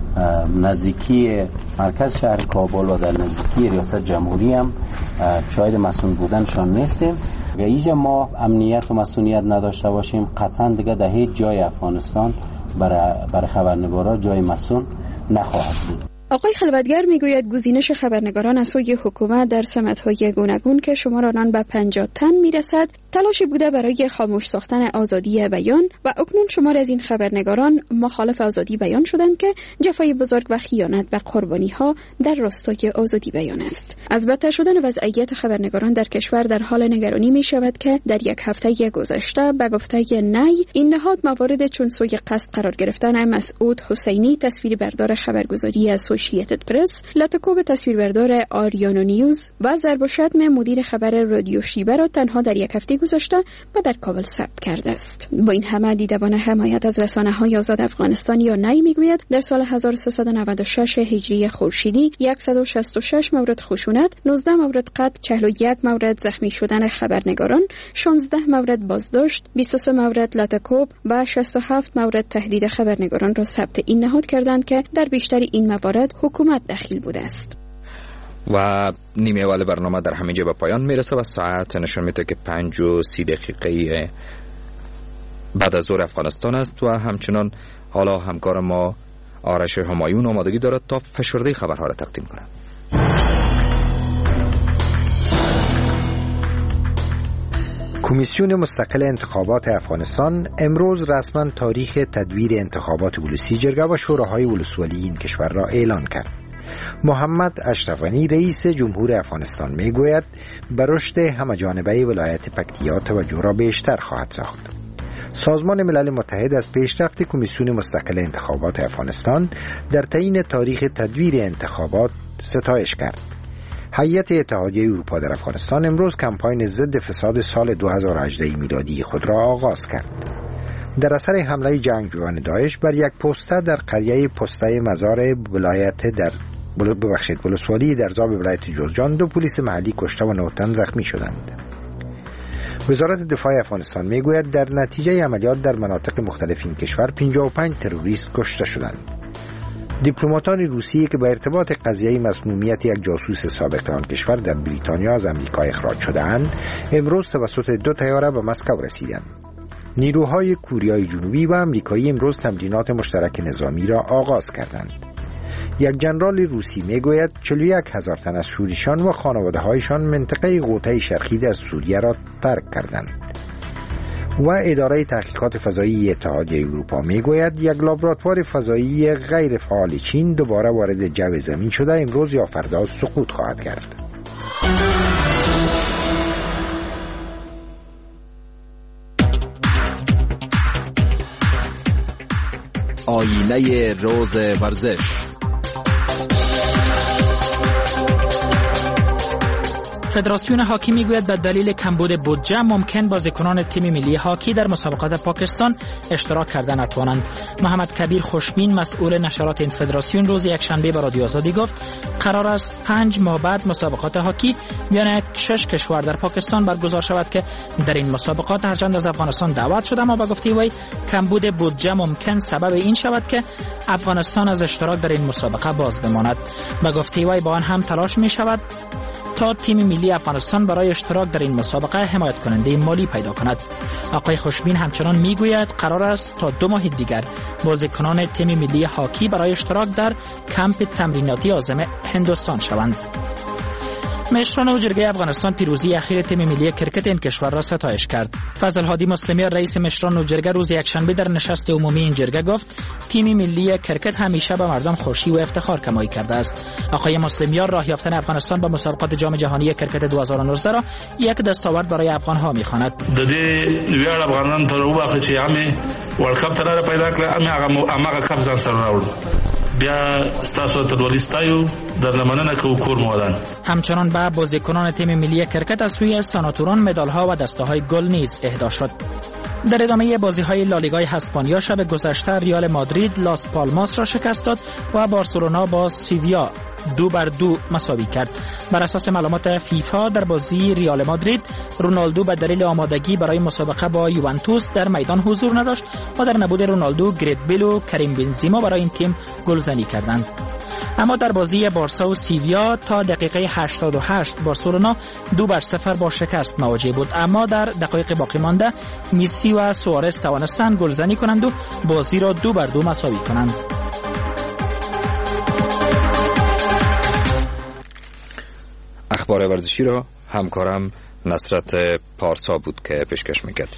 نزدیکی مرکز شهر کابل و در نزدیکی ریاست جمهوری هم شاید مسئول بودنشان نیستیم. اگر اینجا ما امنیت و مسئولیت نداشته باشیم قطعا دیگه در هیچ جای افغانستان برای برای خبرنگارا جای مسئول نخواهد بود. آقای خلوتگر میگوید گزینش خبرنگاران از سوی حکومت در سمت‌های گوناگون که شمار آنان به پنجاه تن میرسد تلاشی بوده برای خاموش ساختن آزادی بیان و اکنون شمار از این خبرنگاران مخالف آزادی بیان شدند که جفای بزرگ و خیانت و قربانی‌ها در راستای آزادی بیان است. از بدتر شدن وضعیت خبرنگاران در کشور در حال نگرانی می شود که در یک هفته گذشته به گفته نی این نهاد موارد چون سوی قصد قرار گرفتن مسعود حسینی تصویربردار خبرگزاری اسوسییتد پرس، لاتکوب تصویربردار آریانا نیوز و ضرب و شتم مدیر خبر رادیو شیبه را تنها در یک هفته گذشته و در کابل ثبت کرده است. با این همه دیدبان حمایت از رسانه‌های آزاد افغانستان یا نی میگوید در سال هزار و سیصد و نود و شش هجری خورشیدی صد و شصت و شش مورد خشونت، نوزده مورد قتل، چهل و یک مورد زخمی شدن خبرنگاران، شانزده مورد بازداشت، بیست و سه مورد لاتکوب و شصت و هفت مورد تهدید خبرنگاران را ثبت این نهاد کردند که در بیشتر این موارد حکومت دخیل بوده است. و نیمه اول برنامه در همینجا به پایان میرسه و ساعت نشان میده که پنج و سی دقیقه بعد از ظهر افغانستان است و همچنان حالا همکار ما آرش همایون آمادگی دارد تا فشرده خبرها را تقدیم کند. کمیسیون مستقل انتخابات افغانستان امروز رسما تاریخ تدویر انتخابات ولسی جرگه و شوراهای ولسوالی این کشور را اعلان کرد. محمد اشرف غنی رئیس جمهور افغانستان میگوید به رشد همه‌جانبه ولایت پکتیا توجه را بیشتر خواهد ساخت. سازمان ملل متحد از پیشرفت کمیسیون مستقل انتخابات افغانستان در تعیین تاریخ تدویر انتخابات ستایش کرد. هیئت اتحادیه اروپا در افغانستان امروز کمپاین ضد فساد سال دو هزار و هجده میلادی خود را آغاز کرد. در اثر حمله جنگجویان داعش بر یک پسته در قریه پسته مزار ولایت در ببخشید ولسوالی در زاب ولایت جوزجان دو پلیس محلی کشته و نه تن زخمی شدند. وزارت دفاع افغانستان میگوید در نتیجه عملیات در مناطق مختلف این کشور پنجاه و پنج تروریست کشته شدند. دیپلماتان روسیه که به ارتباط قضیه مسمومیت یک جاسوس سابق آن کشور در بریتانیا از امریکا اخراج شده‌اند امروز توسط دو طیاره به مسکو رسیدند. نیروهای کوریای جنوبی و آمریکایی امروز تمرینات مشترک نظامی را آغاز کردند. یک جنرال روسی میگوید چهل و یک هزار تن از شوریشان و خانواده‌هایشان منطقه غوطه شرقی در سوریه را ترک کردند. و اداره تحقیقات فضایی اتحادیه اروپا میگوید یک لابراتوار فضایی غیر فعال چین دوباره وارد جو زمین شده امروز یا فردا سقوط خواهد کرد. آینه روز ورزش. فدراسیون هاکی میگوید به دلیل کمبود بودجه ممکن بازیکنان تیم ملی هاکی در مسابقات پاکستان اشتراک کردن نتوانند. محمد کبیر خوشبین مسئول نشرات این فدراسیون روز یکشنبه به رادیو آزادی گفت قرار است پنج ماه بعد مسابقات هاکی میان شش کشور در پاکستان برگزار شود که در این مسابقات هرچند از افغانستان دعوت شده، اما به گفته وی کمبود بودجه ممکن سبب این شود که افغانستان از اشتراک در این مسابقه باز بماند. به گفته وی با آن هم تلاش می شود تا تیم ملی افغانستان برای اشتراک در این مسابقه حمایت کننده مالی پیدا کند. آقای خوشبین همچنان میگوید قرار است تا دو ماه دیگر بازیکنان تیم ملی هاکی برای اشتراک در کمپ تمریناتی عازم هندوستان شوند. مشران و جرگه افغانستان پیروزی اخیر تیم ملی کرکت این کشور را ستایش کرد. فضل هادی مسلمیار رئیس مشران و جرگه روز یکشنبه در نشست عمومی این جرگه گفت تیم ملی کرکت همیشه به مردم خوشی و افتخار کمایی کرده است. آقای مسلمیار راه یافتن افغانستان به مسابقات جام جهانی کرکت دو هزار و نوزده را یک دستاورد برای افغان ها می‌خواند. د دې ویاړ افغانان ته وبخښه چې همې ورلد کپ ته را پیدا کړه، همې هغه هغه کپ ځان سره راوړ. بیا ستاسو ته ولستایو در نمانه کو کور مودن. همچنان به بازیکنان تیم ملی کرکت از سوی سناتوران مدال‌ها و دسته‌های گل نیز اهدا شد. در ادامه بازی‌های لالیگای اسپانیا شب گذشته ریال مادرید لاس پالماس را شکست داد و بارسلونا با سیویا دو بر دو مساوی کرد. بر اساس معلومات فیفا در بازی ریال مادرید رونالدو به دلیل آمادگی برای مسابقه با یوونتوس در میدان حضور نداشت و در نبود رونالدو گرت بیل و کریم بنزیما برای این تیم گلزنی کردند. اما در بازی بارسا و سیویا تا دقیقه هشتاد و هشت بارسلونا دو بر صفر با شکست مواجه بود، اما در دقایق باقی مانده مسی و سوارز توانستند گلزنی کنند و بازی را دو بر دو مساوی کنند. اخبار ورزشی را همکارم نصرت پارسا بود که پیشکش میکرد.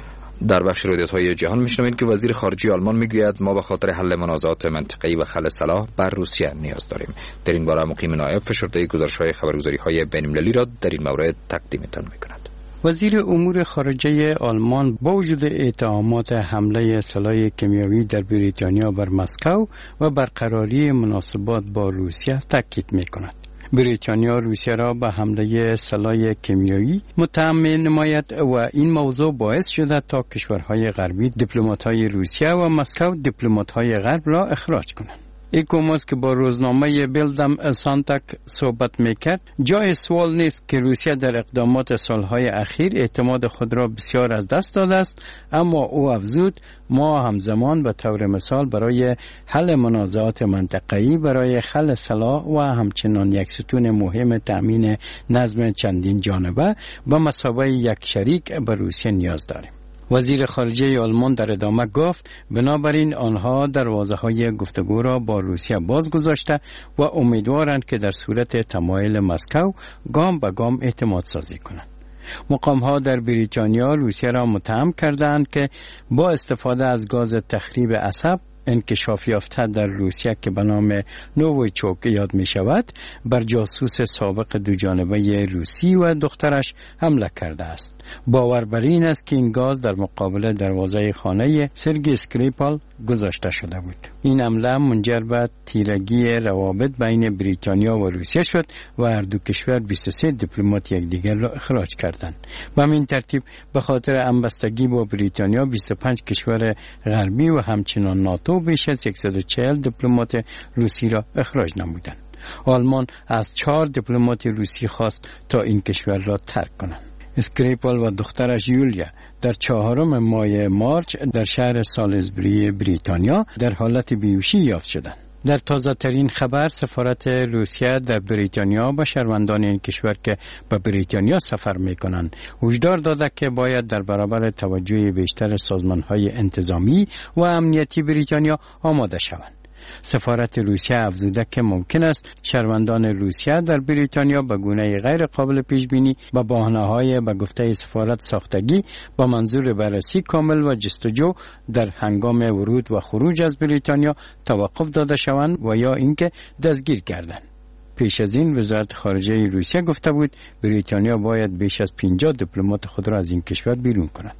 در بخش رویدادهای جهان میشنوید که وزیر خارجه آلمان میگوید ما به خاطر حل منازعات منطقه‌ای و خل صلاح بر روسیه نیاز داریم. در این باره مقیم نایب فشرده گزارش‌های خبرگزاری‌های بین‌المللی را در این مورد تقدیمتان میکند. وزیر امور خارجه آلمان با وجود اتهامات حمله سلاح کیمیایی در بریتانیا بر مسکو و برقراری مناسبات با روسیه تاکید میکند. بریتانیا روسیه را به حمله سلاح کیمیایی متهم نماید و این موضوع باعث شده تا کشورهای غربی دیپلمات‌های روسیه و مسکو دیپلمات‌های غرب را اخراج کنند. ایکوموس که با روزنامه بیلدم سانتاک صحبت میکرد، جای سوال نیست که روسیه در اقدامات سالهای اخیر اعتماد خود را بسیار از دست داده است، اما او افزود ما همزمان به طور مثال برای حل منازعات منطقه‌ای برای خل سلاح و همچنان یک ستون مهم تأمین نظم چندین جانبه به مثابه یک شریک به روسیه نیاز داریم. وزیر خارجه آلمان در ادامه گفت بنابراین آنها دروازه‌های گفتگو را با روسیه باز گذاشته و امیدوارند که در صورت تمایل مسکو گام به گام اعتماد سازی کنند. مقام‌ها در بریتانیا روسیه را متهم کردند که با استفاده از گاز تخریب عصب انکشاف یافته در روسیه که به نام نوویچوک یاد می شود بر جاسوس سابق دو جانبه روسی و دخترش حمله کرده است. باور بر این است که این گاز در مقابل دروازه خانه سرگی اسکریپال گذاشته شده بود. این حمله منجر به تیرگی روابط بین بریتانیا و روسیه شد و هر دو کشور بیست و سه دیپلمات یکدیگر را اخراج کردند. به همین ترتیب به خاطر همبستگی با بریتانیا بیست و پنج کشور غربی و همچنان ناتو بیش از صد و چهل دیپلمات روسی را اخراج نمودند. آلمان از چهار دیپلمات روسی خواست تا این کشور را ترک کنند. اسکریپال و دخترش یولیا در چهارم ماه مارچ در شهر سالیزبری بریتانیا در حالت بیهوشی یافت شدند. در تازه ترین خبر سفارت روسیه در بریتانیا به شهروندان این کشور که به بریتانیا سفر می کنند هشدار داده که باید در برابر توجه بیشتر سازمان‌های انتظامی و امنیتی بریتانیا آماده شوند. سفارت روسیه افزوده که ممکن است شهروندان روسیه در بریتانیا به گونه غیر قابل پیش بینی با بهانه‌های به گفته سفارت ساختگی با منظور بررسی کامل و جستجو در هنگام ورود و خروج از بریتانیا توقف داده شوند و یا اینکه دستگیر گردند. پیش از این وزارت خارجه روسیه گفته بود بریتانیا باید بیش از پنجاه دیپلمات خود را از این کشور بیرون کند.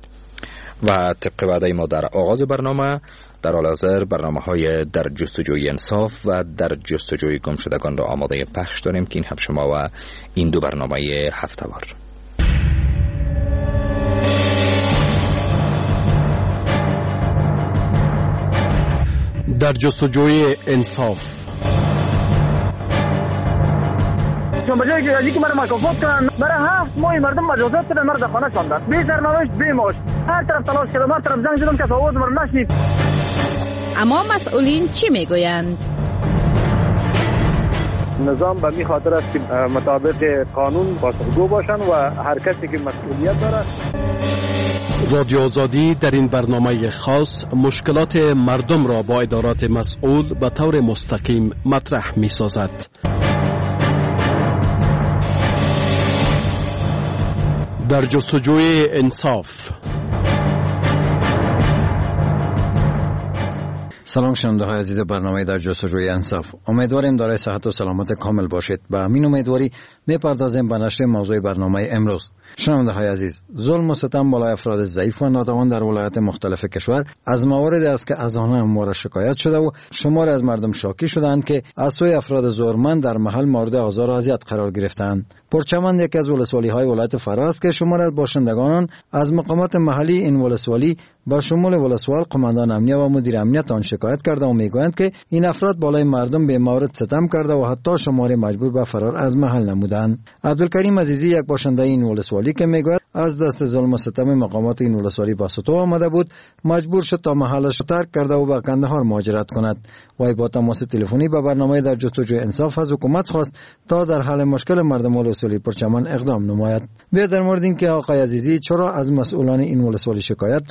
و طبق وعده ما در آغاز برنامه، در حال حاضر برنامه‌های در جستجوی انصاف و در جستجوی گمشدگان را آماده پخش داریم که این هم شما و این دو برنامه هفته‌وار. در جستجوی انصاف. به جایی که ازی که مرا مکافات کنن برای هفت ماه مردم مجازات شدن، مرد خانه شاندن، بی سرنوشت بی معاش، هر طرف تلاش کردم، هر طرف زنگ زدم که آواز مرا نشنید. اما مسئولین چی میگویند؟ نظام به می خاطر است که مطابق قانون بازگو باشند و هر کسی که مسئولیت دارد. رادیو آزادی در این برنامه خاص مشکلات مردم را با ادارات مسئول به طور مستقیم مطرح می سازد. در جستجوی انصاف. سلام شنونده های عزیز برنامه در جستجوی انصاف. امیدواریم دارای صحت و سلامت کامل باشید. به همین امیدواری میپردازیم به نشر موضوع برنامه امروز. شنونده های عزیز، ظلم و ستم بالای افراد ضعیف و ناتوان در ولایات مختلف کشور از مواردی است که از آنها همواره شکایت شده و شمار از مردم شاکی شدند که از سوی افراد زورمند در محل مورد آزار و اذیت قرار گرفتند. پرچمند یکی از ولسوالی های ولایت فرا است که شمار از باشندگان از مقامات محلی این ولسوالی با شمول ولسوال، قماندان امنیه و مدیر امنیت آن شکایت کرده و میگویند که این افراد بالای مردم به مورد ستم کرده و حتی شمار مجبور به فرار از محل نمودند. عبدالکریم عزیزی یک باشنده این ولسوالی که میگوید از دست ظلم و ستم مقامات این ولسوالی با سطو آمده بود، مجبور شد تا محلش ترک کرده و به کندهار مهاجرت کند. وی با تماس تلفنی به برنامه در جستجوی انصاف از حکومت خواست تا در حل مشکل مردم ولسوالی پرچمن اقدام نماید. بیا در مورد اینکه آقای عزیزی چرا از مسئولان این ولسوالی شکایت دارد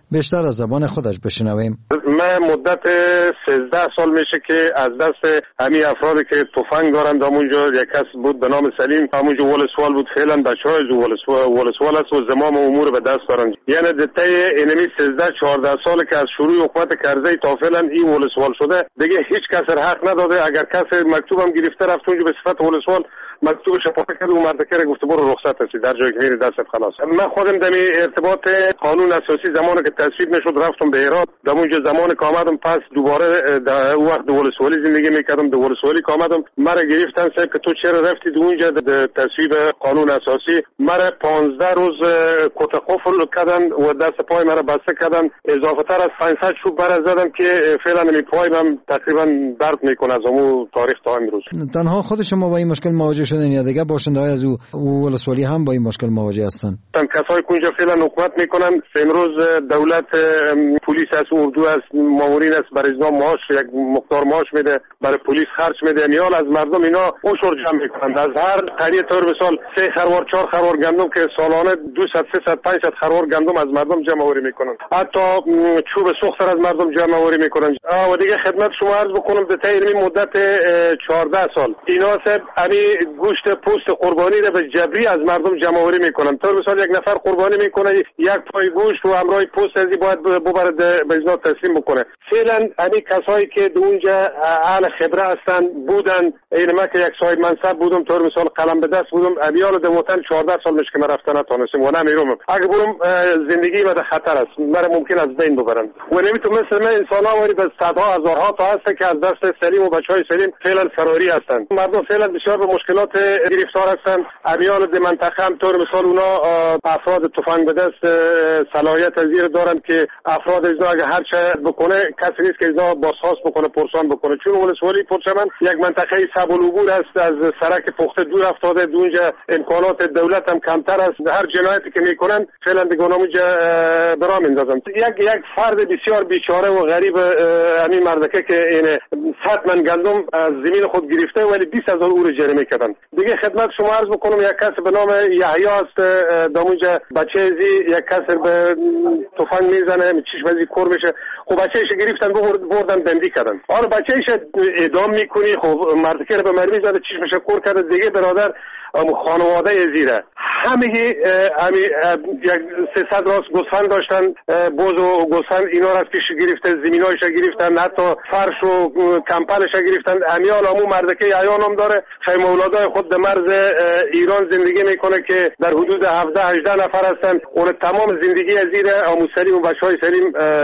بیشتر از زبان خودش بشنویم. من مدت سیزده سال میشه که از دست همین افرادی که تفنگ دارند همونجا یک کس بود به نام سلیم، همونجا ولسوال بود، فعلا بچهای ولسوال ولسوال است و زمام امور به دست دارند. یعنی دته اینمی سیزده چهارده سال که از شروع حکومت کرزی تا فعلا این ولسوال شده، دیگه هیچ کس حق نداده. اگر کس مکتوبم گرفته رفت اونجا به صفت ولسوال مکتوبش پاک کرد و مردکر گفته برو رخصت هستی در جایی که میری دستت خلاص. من خودم دمی ارتباط قانون اساسی زمانی که تصویب نشد رفتم به هرات، دمونجا زمانی که آمدم پس دوباره در اون وقت ولسوالی زندگی میکردم، در ولسوالی که آمدم مرا گرفتن سه که تو چرا رفتی اونجا در تصویب قانون اساسی. مرا پانزده روز کت قفل کردن و دست پای مرا بسته کردن، اضافه تر از پانصد چوب برا زدم که فعلا می پایم تقریبا درد میکنه از اون تاریخ تا امروز. تنها خود شما با این مشکل مواجه شدن یا دیگه باشنده‌های از او ولسوالی هم با این مشکل مواجه هستند؟ تن کسایی که اونجا فعلا حکومت میکنن، امروز دولت پلیس است، اردو است، مامورین است، برای اینا معاش یک مقدار معاش میده، برای پلیس خرج میده. میال از مردم اینا عشر جمع میکنن. از هر قریه طور مثال سه خروار چهار خروار گندم که سالانه دویست سیصد پانصد خروار گندم از مردم جمع آوری میکنن. حتی چوب سوخت از مردم جمع آوری میکنن. و دیگه خدمت شما عرض بکنم در طی مدت چهارده سال اینا سب یعنی گوشت پوست قربانی رو به جبری از مردم جمع آوری میکنن. طور مثال یک نفر قربانی میکنه، یک پای گوشت و همراه پوست ازی باید ببره به اینا تسلیم بکنه. فعلا یعنی کسایی که اونجا اهل خبره هستن بودن، این ما که یک صاحب منصب بودم، طور مثال قلم به دست بودم، امیال در وطن چهارده سال میشه که من رفتن نتونستم و نمیرم. اگه برم زندگی من خطر است، مرا ممکن از بین ببرن. و نمیتونم مثل من انسانا ولی به صدها هزارها تا هست که از دست سلیم و بچهای سلیم فعلا فراری هستن. مردم فعلا بسیار به مشکلات گرفتار هستن. امیال در منطقه هم طور مثال اونا افراد تفنگ به دست صلاحیت زیر دارن که افراد اینا اگه هر چه بکنه کسی نیست که اینا بازخواست بکنه، پرسان بکنه. چون ولسوالی پرچمن یک منطقه صعب العبور است، از سرک پخته دور افتاده، اونجا امکانات دولت هم کمتر است. هر جنایتی که میکنن فعلا دیگه اونجا برا میندازن. یک یک فرد بسیار بیچاره و غریب همین مردکه که این صد من گندم از زمین خود گرفته ولی بیست هزار اورو جریمه کردن. دیگه خدمت شما عرض بکنم یک کس به نام یحیی است، دامونجا بچه ازی یک کس به تفنگ میزنه، چشمازی کور میشه. خب بچه‌ش گرفتن بردن بندی کردن. آره بچه‌ش اعدام میکنی، خب مردکه رو به مرمی زده، چشمش کور کرده. دیگه برادر خانواده زیره همه همه یک سیصد راس گوسفند داشتن، بوز و گوسفند اینا را پیش گرفته، زمینایش گرفتن، حتی فرش و کمپلش گرفتن. امیال همون مردکه عیان هم داره، خیمه اولادای خود در مرز ایران زندگی میکنه که در حدود هفده هجده نفر هستن. اون تمام زندگی از زیر امو سلیم و بچهای سلیم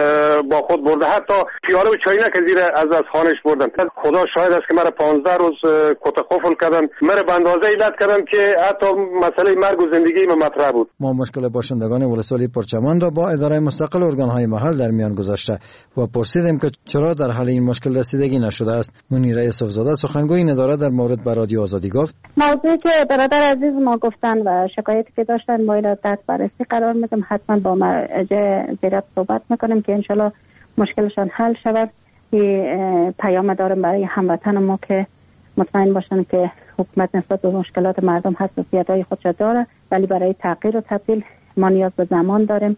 با خود برده، حتی پیاله و چاینک از زیر از از خانش بردن. خدا شاهد است که مرا پانزده روز کت قفل کردن، مرا به اندازه علت کردن که حتی مسئله مرگ و زندگی ما مطرح بود. ما مشکل باشندگان ولسوالی پرچمن را با اداره مستقل ارگان‌های محل در میان گذاشته و پرسیدیم که چرا در حل این مشکل رسیدگی نشده است. منیره یوسفزاده سخنگوی این اداره در مورد به رادیو آزادی گفت: موضوعی که برادر عزیز ما گفتن و شکایتی که داشتن ما را تحت بررسی قرار میدیم، حتما با مرجع زیرت صحبت میکنیم که انشالله مشکلشان حل شود. این پیام دارم برای هموطن ما که مطمئن باشن که حکومت نسبت به مشکلات مردم حساسیت‌های خودش داره، ولی برای تغییر و تبدیل ما نیاز به زمان داریم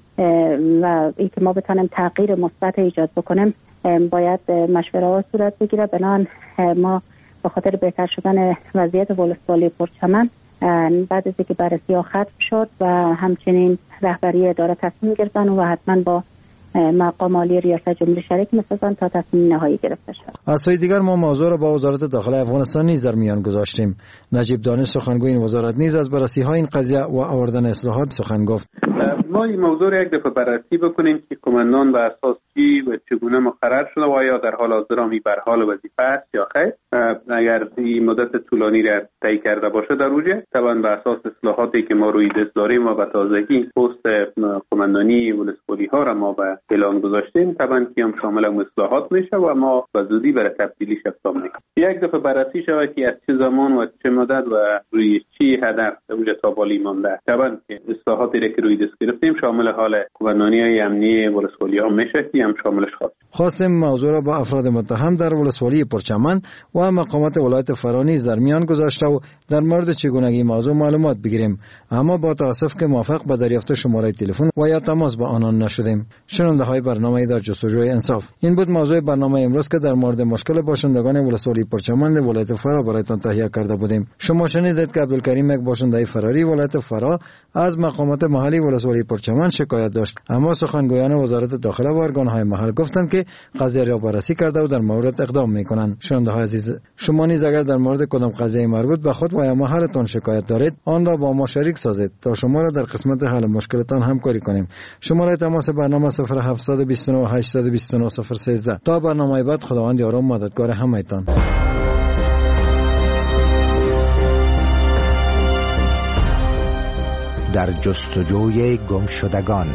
و اینکه ما بتونیم تغییر مثبت ایجاد بکنیم باید مشوره ها صورت بگیره. بنابراین ما به خاطر بهتر شدن وضعیت ولسوالی پرچمن بعد از اینکه بررسی ها ختم شد و همچنین رهبری اداره تصمیم گرفتن و حتما با مقام عالی ریاست جمهوری شریک می‌سازن تا تصمیم نهایی گرفته شود. از سوی دیگر ما موضوع را با وزارت داخلی افغانستان نیز در میان گذاشتیم. نجیب دانش سخنگوی این وزارت نیز از بررسی‌های این قضیه و آوردن اصلاحات سخن گفت. ما این موضوع را یک دفعه بررسی بکنیم که کماندان به اساس چی و چگونه مقرر شده و آیا در حال حاضر هم بر حال وظیفه است یا خیر. اگر این مدت طولانی را طی کرده باشه در اوجه طبعا به اساس اصلاحاتی که ما روی دست داریم و به تازگی پست کماندانی ولسوالی ها را ما به اعلام گذاشتیم، طبعا که هم شامل اصلاحات میشه و ما به زودی برای تبدیلیش اقدام میکنیم. یک دفعه بررسی شود که از چه زمان و چه مدت و روی چی هدف در اوجه تا بالی مانده. طبعا که اصلاحاتی را که روی دست گرفتیم هستیم شامل حال قوانینی های امنی ولسوالی ها میشه که هم شاملش خواست. خواستیم موضوع را با افراد متهم در ولسوالی پرچمن و مقامات ولایت فرا نیز در میان گذاشته و در مورد چگونگی موضوع معلومات بگیریم، اما با تاسف که موافق به دریافت شماره تلفن و یا تماس با آنان نشدیم. شنونده های برنامه در جستجوی انصاف، این بود موضوع برنامه امروز که در مورد مشکل باشندگان ولسوالی پرچمن ولایت فرا برایتان تهیه کرده بودیم. شما شنیدید که عبدالکریم، یک باشنده فراری ولایت فرا، از مقامات محلی ولسوالی پرچمن شکایت داشت، اما سخنگویان وزارت داخله و ارگان‌های محل گفتند که قضیه را بررسی کرده و در مورد اقدام می‌کنند. شنونده های عزیز، شما نیز اگر در مورد کدام قضیه مربوط به خود و یا محلتان شکایت دارید، آن را با ما شریک سازید تا شما را در قسمت حل مشکلتان همکاری کنیم. شماره تماس برنامه صفر هفت دو نه هشت دو نه صفر یک سه. تا برنامه بعد، خداوند یار و مددگار همه‌تان. در جستجوی گمشدگان.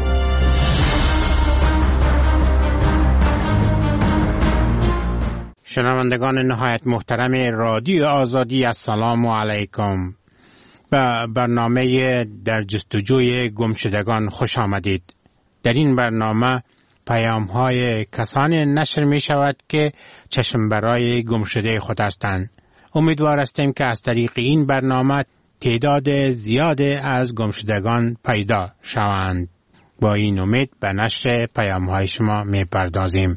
شنوندگان نهایت محترم رادیو آزادی، السلام علیکم. به برنامه در جستجوی گمشدگان خوش آمدید. در این برنامه پیام های کسانی نشر می شود که چشم برای گمشده خود هستند. امیدوار هستیم که از طریق این برنامه تعداد زیاد از گمشدگان پیدا شوند. با این امید به نشر پیام های شما می پردازیم.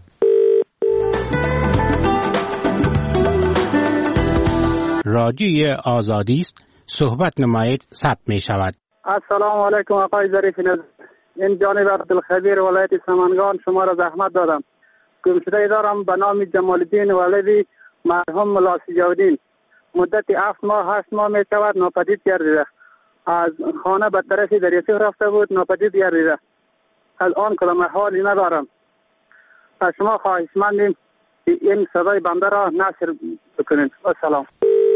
رادیوی آزادی است، صحبت نمایید، ثبت می شود. السلام علیکم آقای ظریف نظر. این جانب عبدالخبیر ولایت سمنگان شما را زحمت دادم. گمشده دارم به نام جمال الدین ولدی مرحوم ملا سجاودین. مدت هفت ماه هشت ماه می شود ناپدید گردیده. از خانه به طرف دریاچه رفته بود، ناپدید گردیده. الان کلمه حالی ندارم. از شما خواهشمندیم این صدای بنده را نشر بکنید. السلام.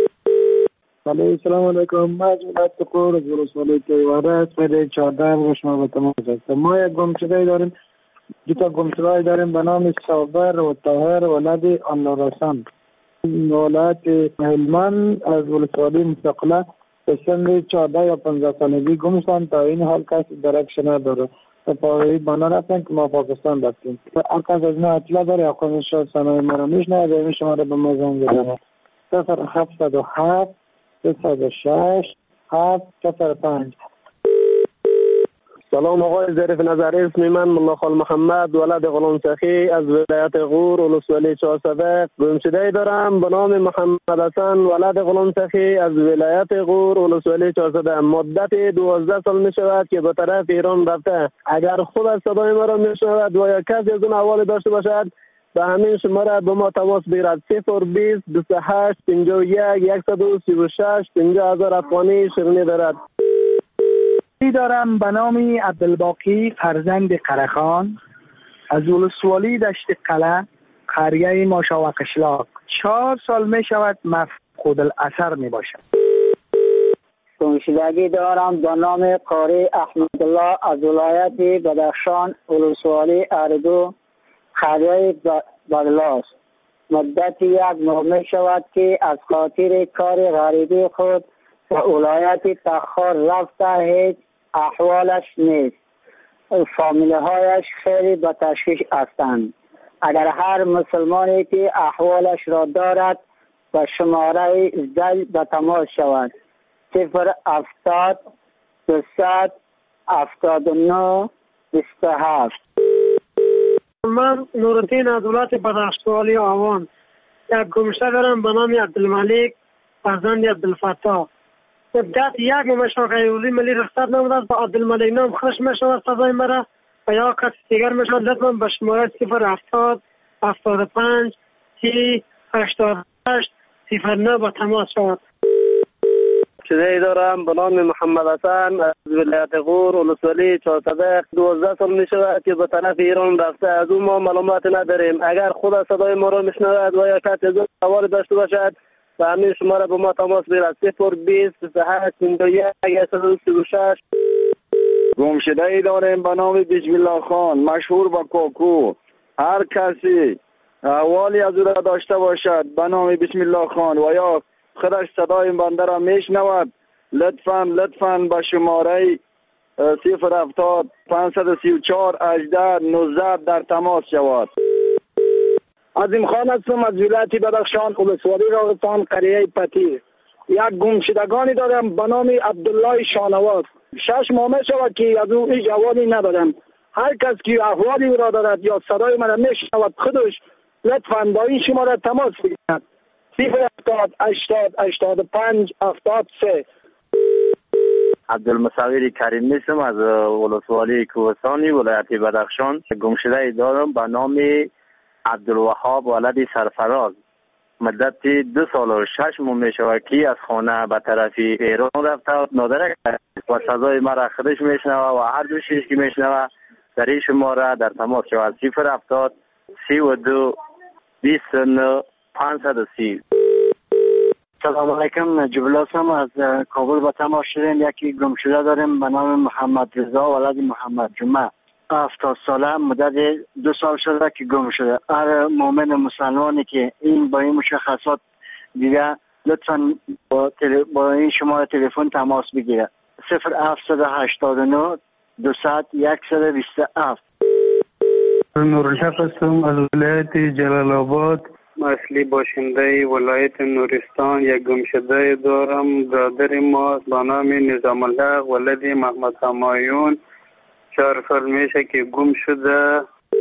السلام علیکم. مجموعه تقور از ولسوالی کیواره سپیده چهارده و شما به تماس هستم. ما یک گمشده داریم، دو تا گمشده داریم به نام صابر و طاهر ولد الله ولایت هلمند از ولسوالی مستقله به سن چهارده یا پانزده سالگی گم شدند. تا این حال کسی درکش نداره. پاوی بنا رفتن که ما پاکستان رفتیم. هر کس از نه اطلاع داره یا خودش شد صنایع مرا میشنه به شما را به ما زنگ بزنه. صفر هفت و هفت صفر و شش هفت صفر پنج. سلام آقای ظریف نظری، اسم من ملا خال محمد ولد غلام سخی از ولایت غور ولسوالی چهارصده. گمشده دارم به نام محمد حسن ولد غلام سخی از ولایت غور ولسوالی چهارصده. مدت دوازده سال می شود که به طرف ایران رفته. اگر خود از صدای ما را می شود و یا کسی از اون احوال داشته باشد به همین شماره به ما تماس بگیرد. صفر بیست بیست و هشت پنجاه و یک صد و سی و شش پنجاه هزار افغانی شیرینی دارد. دارم به نام عبدالباقی فرزند قرخان از ولسوالی دشت قلعه قریه ماشا و قشلاق. چهار سال می شود مفقود الاثر می باشد. گمشدگی دارم به نام قاری احمدالله از ولایت بدخشان ولسوالی اردو قریه بدلاس. مدت یک ماه می شود که از خاطر کار غریبی خود و ولایت تخار رفته هیچ احوالش نیست. فامیله هایش خیلی به تشویش هستند. اگر هر مسلمانی که احوالش را دارد و شماره زل به تماس شود. صفر هفتاد دوصد هفتاد و نه بیست و هفت. من نورالدین از ولایت بدخشان آوان. یک گمشده دارم به نام عبدالملک فرزند عبدالفتاح. مدت یک مشاق ایولی ملی رخصت نمود با عبدالملک نام خوش میشود صدای مرا و یا کسی دیگر میشود. لطفا به شماره صفر هفتاد هفتاد و پنج سی هشتاد و هشت صفر نه با تماس شود. چیزی دارم به نام محمد حسن از ولایت غور ولسوالی چهارصده. دوازده سال می شود که به طرف ایران رفته. از اون ما معلومات نداریم. اگر خود صدای ما را میشنود و یا کسی از اون سوال داشته باشد و همین شماره به ما تماس بگیرد. صفر بیست بیست و هشت پنجاه و یک صد و سی و شش. گمشده ای داریم به نام بسم الله خان مشهور با کوکو. هر کسی احوالی از او را داشته باشد به نام بسم الله خان و یا خودش صدای بنده را میشنود لطفاً لطفاً به شماره صفر هفتاد پانصد و سی و چهار هجده نوزده در تماس شود. عظیم خان هستم از ولایت بدخشان، ولسوالی راغستان، قریه پتی. یک گمشدگانی دارم به نام عبدالله شانواز. شش ماه می شود که از او هیچ احوالی ندارم. هر کس که احوالی او را دارد یا صدای من میشنود خودش لطفاً با این شماره تماس بگیرد. صفر هفتاد هشتاد هشتاد و پنج هفتاد و سه. عبدالمصور کریم نیستم از ولسوالی کوهستانی ولایت بدخشان. گمشده دارم به نام عبدالوهاب ولد سرفراز. مدت دو سال و شش ماه می شود که از خانه به طرف ایران رفته نادرک و صدای مرا خودش میشنوه و هر دو شیش که میشنوه در این شماره در تماس شود. صفر هفتاد سی و دو بیست و نه پانصد و سی. سلام علیکم، جبل هستم از کابل به تماس شدیم. یکی گمشده داریم به نام محمد رضا ولد محمد جمعه. هفتاد ساله، مدت دو سال شده که گم شده. هر مؤمن مسلمانی که این با این مشخصات دیده لطفاً با, تل... با این شماره تلفن تماس بگیره. صفر هفتصد و هشتاد و نه دویست صد و بیست و هفت. نورالحق هستم از ولایت جلال آباد، اصلی باشنده ولایت نورستان. یک گمشده دارم، برادر ما با نام نظام الحق ولد محمد همایون. چهار سال میشه که گم شده.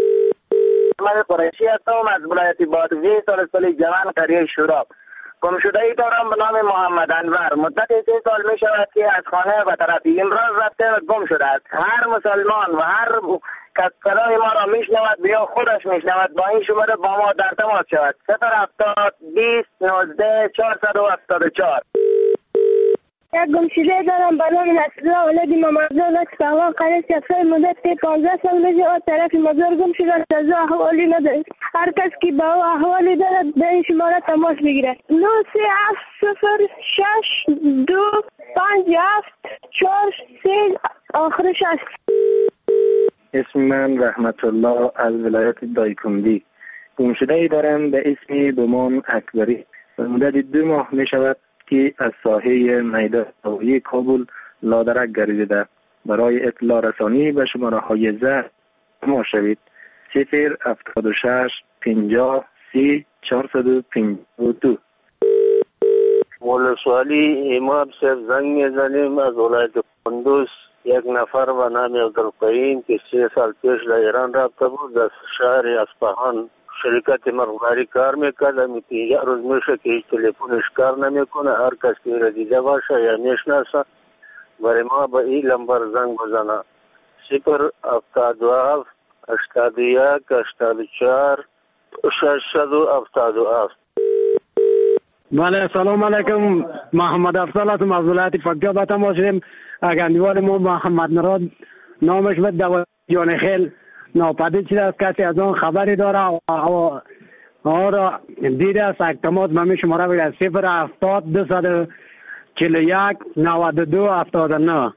من قریشی هستم از ولایت بادغیس، ولسوالی جوان قریه شوراب. گم شده ای دارم به نام محمد انور. مدت سه سال می شود که از خانه به طرف این راز رفته و گم شده است. هر مسلمان و هر کس صدای ما را میشنود یا خودش میشنود با این شماره با ما در تماس شود. صفر هفتاد بیست نوزده چهارصد و هفتاد و چهار. یک گمشده دارم به نام نصرالله ولد ممرزا لطفاوان قریه سفر. مدت پانزده سال میشه از طرف مزار گم شده است. از احوالی ندارد. هر کس که با او احوالی دارد به این شماره تماس بگیرد. نه سه هفت صفر شش دو پنج هفت چهار سه آخرش است. اسم من رحمت الله از ولایت دایکندی. گمشده ای دارم به اسم بمان اکبری. مدت دو ماه می شود که از ساحه میدان هوایی کابل لادرک گردیده. برای اطلاع رسانی به شماره های زد ما شوید. صفر هفتاد و شش پنجاه سی چهارصد و پنجاه و دو. ولسوالی امام صاحب زنگ میزنیم از ولایت کندوز. یک نفر به نام عبدالقیوم که سه سال پیش در ایران رفته بود، در شهر اصفهان شرکت مرغداری کار میکرد. امیتی یک روز میشه که هیچ تلفنش کار نمیکنه. هر کس که را دیده باشه یا میشناسه برای ما به این لمبر زنگ بزنه. صفر هفتاد و هفت هشتاد و یک هشتاد و چهار ششصد و هفتاد و هفت. بله، سلام علیکم. محمد افضل هستم از ولایت فقیه به تماس شدیم. اگندوار ما محمد مراد نامش به دو جان خیل ناپدید شده است. کسی از آن خبری داره و آن دیده است یک تماس به می شماره بگیرد. صفر هفتاد دویست چهل و یک نود و دو هفتاد و نه.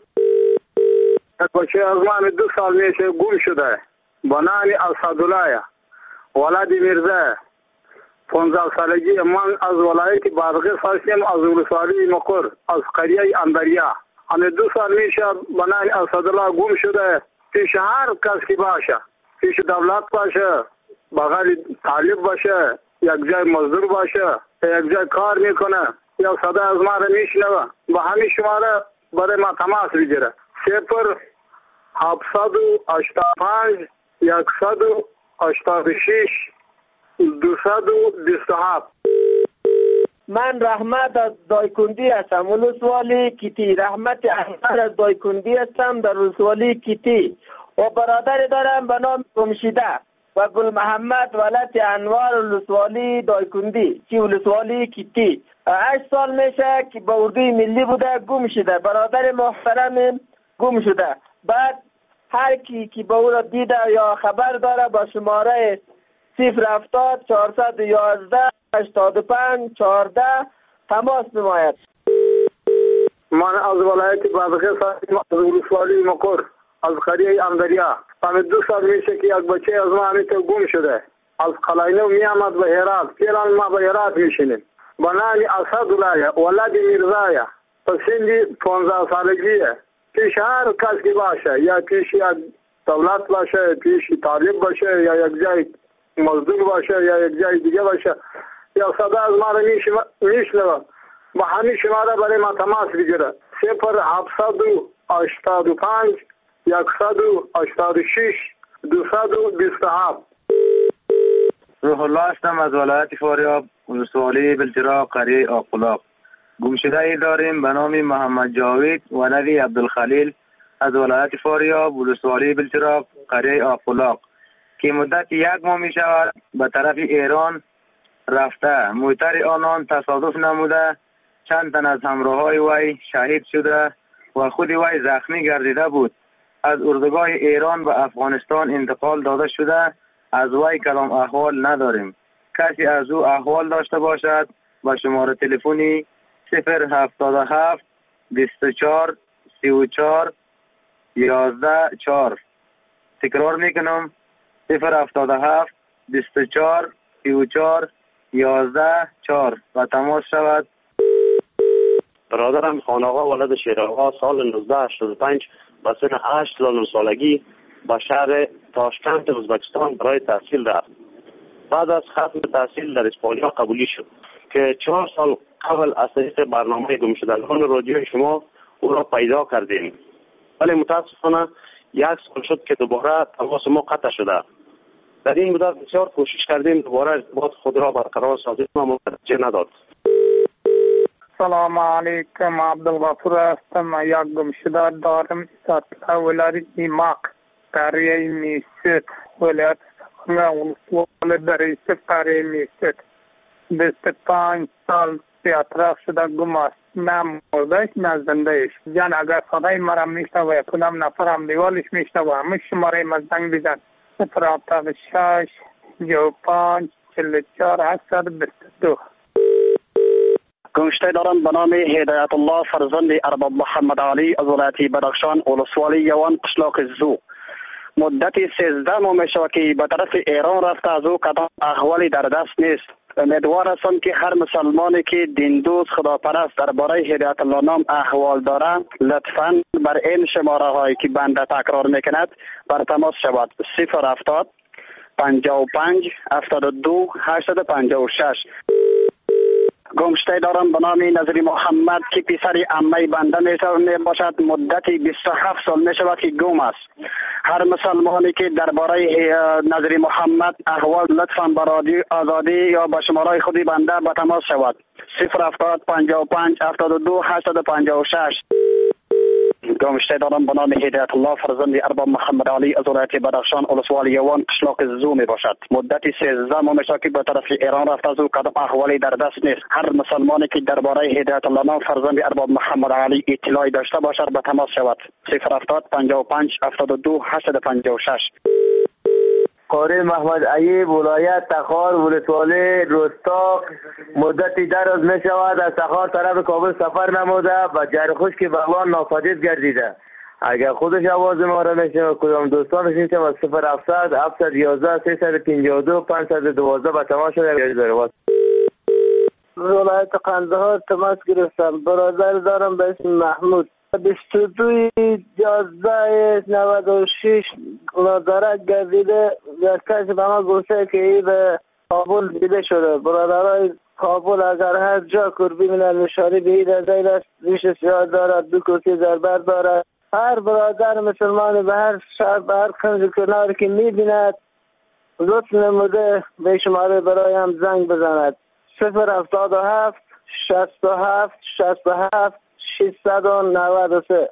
بچه از من دو سال میشه گم شده با نام اسدالله ولد میرزا. پانزده سالگی. من از ولایت بادغیس هستم، از ولسوالی مقر، از قریه اندریه. همه دو سال میشه با نام اسدالله گم شده. پیش هر کس که باشه، پیش دولت باشه، بغیر طالب باشه، یک جای مزدور باشه، یک جای کار میکنه یا صدا از ما را میشنوه با همین شماره برای ما تماس بگیره. صفر هفتصد و هشتاد و پنج یکصد و هشتاد و شش دویست و بیست و هفت. من رحمت از دایکندی هستم، ولسوالی کیتی. رحمت احمد از دایکندی هستم در ولسوالی کیتی و برادر دارم به نام گمشده و گل محمد ولد انوار ولسوالی دایکندی چی ولسوالی کیتی. هشت سال میشه که با اردوی ملی بوده گم شده. برادر محترم گم شده. بعد هر کی که با او را دیده یا خبر داره با شماره صفر هفتاد چهارصد و یازده هشتاد و پنج چهارده تماس نماید. من از ولایت بادغیس هستم، از ولسوالی مقر، از قریه اندریه. همه دو سال میشه که یک بچه از ما همیته گم شده. از قلاینو میامد به هرات. فعلا ما به هرات میشینیم. با نام اسدالله ولد میرزا. تا سنی پانزده سالگیه. پیش هر کس که باشه، یا پیش یک دولت باشه، پیش طالب باشه، یا یک جای مزدور باشه، یا یک جای دیگه باشه، یا صدا از ما را میشنوه با همین شماره برای ما تماس بگیره. صفر هفتصد و هشتاد و پنج یکصد و هشتاد و شش دویست و بیست و هفت. روح الله هستم از ولایت فاریاب، ولسوالی بلچراغ، قریه آقلاق. گمشده ای داریم به نام محمد جاوید ولدی عبدالخلیل از ولایت فاریاب، ولسوالی بلچراغ، قریه آقلاق که مدت یک ماه می شود به طرف ایران رفته. موتر آنان تصادف نموده، چند تن از همراه های وی شهید شده و خود وی زخمی گردیده بود. از اردوگاه ایران به افغانستان انتقال داده شده. از وی کلام احوال نداریم. کسی از او احوال داشته باشد با شماره تلفنی صفر هفتاد و هفت بیست و چهار سی و چهار یازده چهار. تکرار میکنم صفر هفتاد و هفت بیست و چهار سی و چهار یازده چهار و تماس شود. برادرم خان آقا ولد شیر آقا سال نوزده هشتاد و پنج به سن هشت سال سالگی به شهر تاشکند ازبکستان برای تحصیل رفت. بعد از ختم تحصیل در اسپانیا قبولی شد که چهار سال قبل از طریق برنامه گمشدگان رادیو شما او را پیدا کردیم، ولی متاسفانه یک سال شد که دوباره تماس ما قطع شده. در این مدت بسیار کوشش کردیم دوباره ارتباط خود را برقرار سازیم اما نتیجه نداد. سلام علیکم، عبدالغفور هستم. یک گمشده دارم سطح ولایت ایماق قریه میست ولایت سخنه ولسوال دریسه قریه میست. بیست و پنج سال اطراف شده گم است، نه مردهش نه زندهش. جان اگر صدای مرا میشنوه و کدام نفرم دیوالش میشنوه همه شماره ما زنگ بزن. صفر هفتاد و شش پنجاه و پنج چهل و چهار هشتصد و بیست و دو. گمشته دارم به نام هدایت الله فرزند ارباب محمد علی از ولایت بدخشان ولسوالی یوان قشلاق زو. مدت سیزده ماه می شود که به طرف ایران رفته. از او کدام احوالی در دست نیست. امیدوار هستم که هر مسلمانی که دیندوز خداپرست درباره هدایت الله نام احوال دارند لطفاً بر این شماره هایی که بنده تکرار میکند بر تماس شود. صفر هفتاد پنجاه و پنج هفتاد و دو هشتصد و پنجاه و شش. گمشته دارم به نام نظری محمد که پسر عمه بنده می باشد. مدتی بیست و هفت سال می شود که گم است. هر مسلمانی که درباره نظری محمد احوال لطفاً به رادیو آزادی یا به شماره خودی بنده به تماس شود. صفر هفتاد پنجاه و پنج هفتاد و دو هشتصد و پنجاه و شش. گمشته دارم به نام هدایت الله فرزند ارباب محمد علی از ولایت بدخشان ولسوال یوان قشلاق زو می باشد. مدتی سیزده ماه می شود که به طرف ایران رفته. از او کدام احوالی در دست نیست. هر مسلمانی که درباره هدایت الله نام فرزند ارباب محمد علی اطلاعی داشته باشد به تماس شود. صفر هفتاد پنجاه و پنج هفتاد و دو هشتصد و پنجاه و شش. قاری محمد ایوب ولایت تخار ولسوالی رستاق مدتی دراز می شود از تخار طرف کابل سفر نموده و جرخوش که بغلان ناپدید گردیده. اگر خودش آواز ما را میشنوه کدام دوستانش میشه از صفر هفتصد هفتصد و یازده سیصد و پنجاه و دو پانصد و دوازده به تماس شده. ولایت قندهار تماس گرفتم. برادر دارم به اسم محمود بیست و دو یازده نود و شش مدارک گردیده. یک کسی به ما گفته که این به کابل دیده شده. برادرای کابل اگر هر جا کربی من المشاری به این ازایل است ریش سیاه دارد، دو کسی زربر دارد. هر برادر مسلمان به هر شهر به هر کنج کنار که میبیند لطف نموده به شماره برایم زنگ بزند. صفر هفتاد و هفت شصت و هفت شصت و هفت ششصد و نود و سه.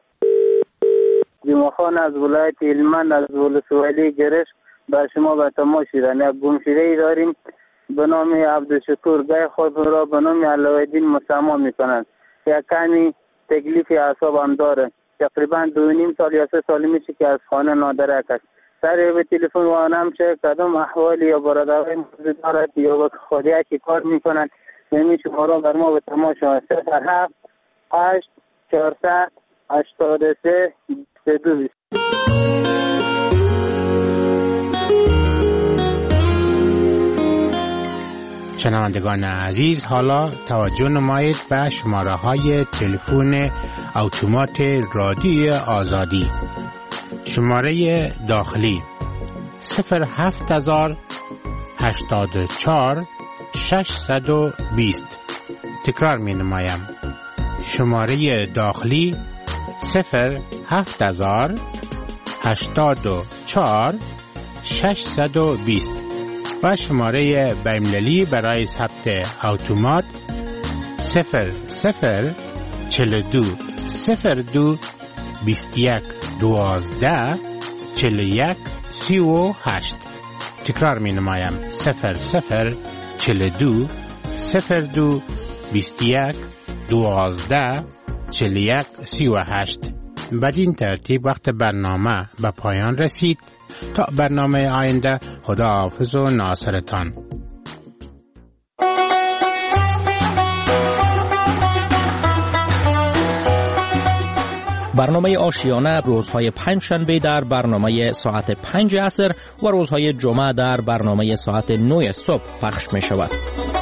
جمعه خان از ولایت هلمند از ولسوالی گرش به شما به تماس شدن. یک گمشده ای داریم به نام عبدالشکور گای خود را به نام علوالدین مسما میکنند. یک کمی تکلیف اعصاب هم داره. تقریبا دو نیم سال یا سه سال میشه که از خانه نادرک است. سر به تلفن وانم چه کدام احوالی یا برادرای موجود دارد یا به خودی که کار میکنند نمی شمارا بر ما به تماس شود. صفر هفت هشت چهارصد هشتاد و سه بیست و دو. شنوندگان عزیز، حالا توجه نمایید به شماره های تلفن اتومات رادیو آزادی. شماره داخلی صفر هفت هزار هشتاد و چهار ششصد و بیست. تکرار می نمایم. شماره داخلی صفر هفت هزار هشتاد و چهار ششصد و بیست و شماره بین‌المللی برای ثبت اتومات صفر صفر چهل و دو صفر دو بیست و یک دوازده چهل و یک سی و هشت. تکرار می نمایم. صفر صفر چهل و دو صفر دو بیست و یک دوازده چهل و یک سی و هشت. بدین ترتیب وقت برنامه به پایان رسید. تا برنامه آینده، خدا حافظ و ناصرتان. برنامه آشیانه روزهای پنج شنبه در برنامه ساعت پنج عصر و روزهای جمعه در برنامه ساعت نه صبح پخش می شود.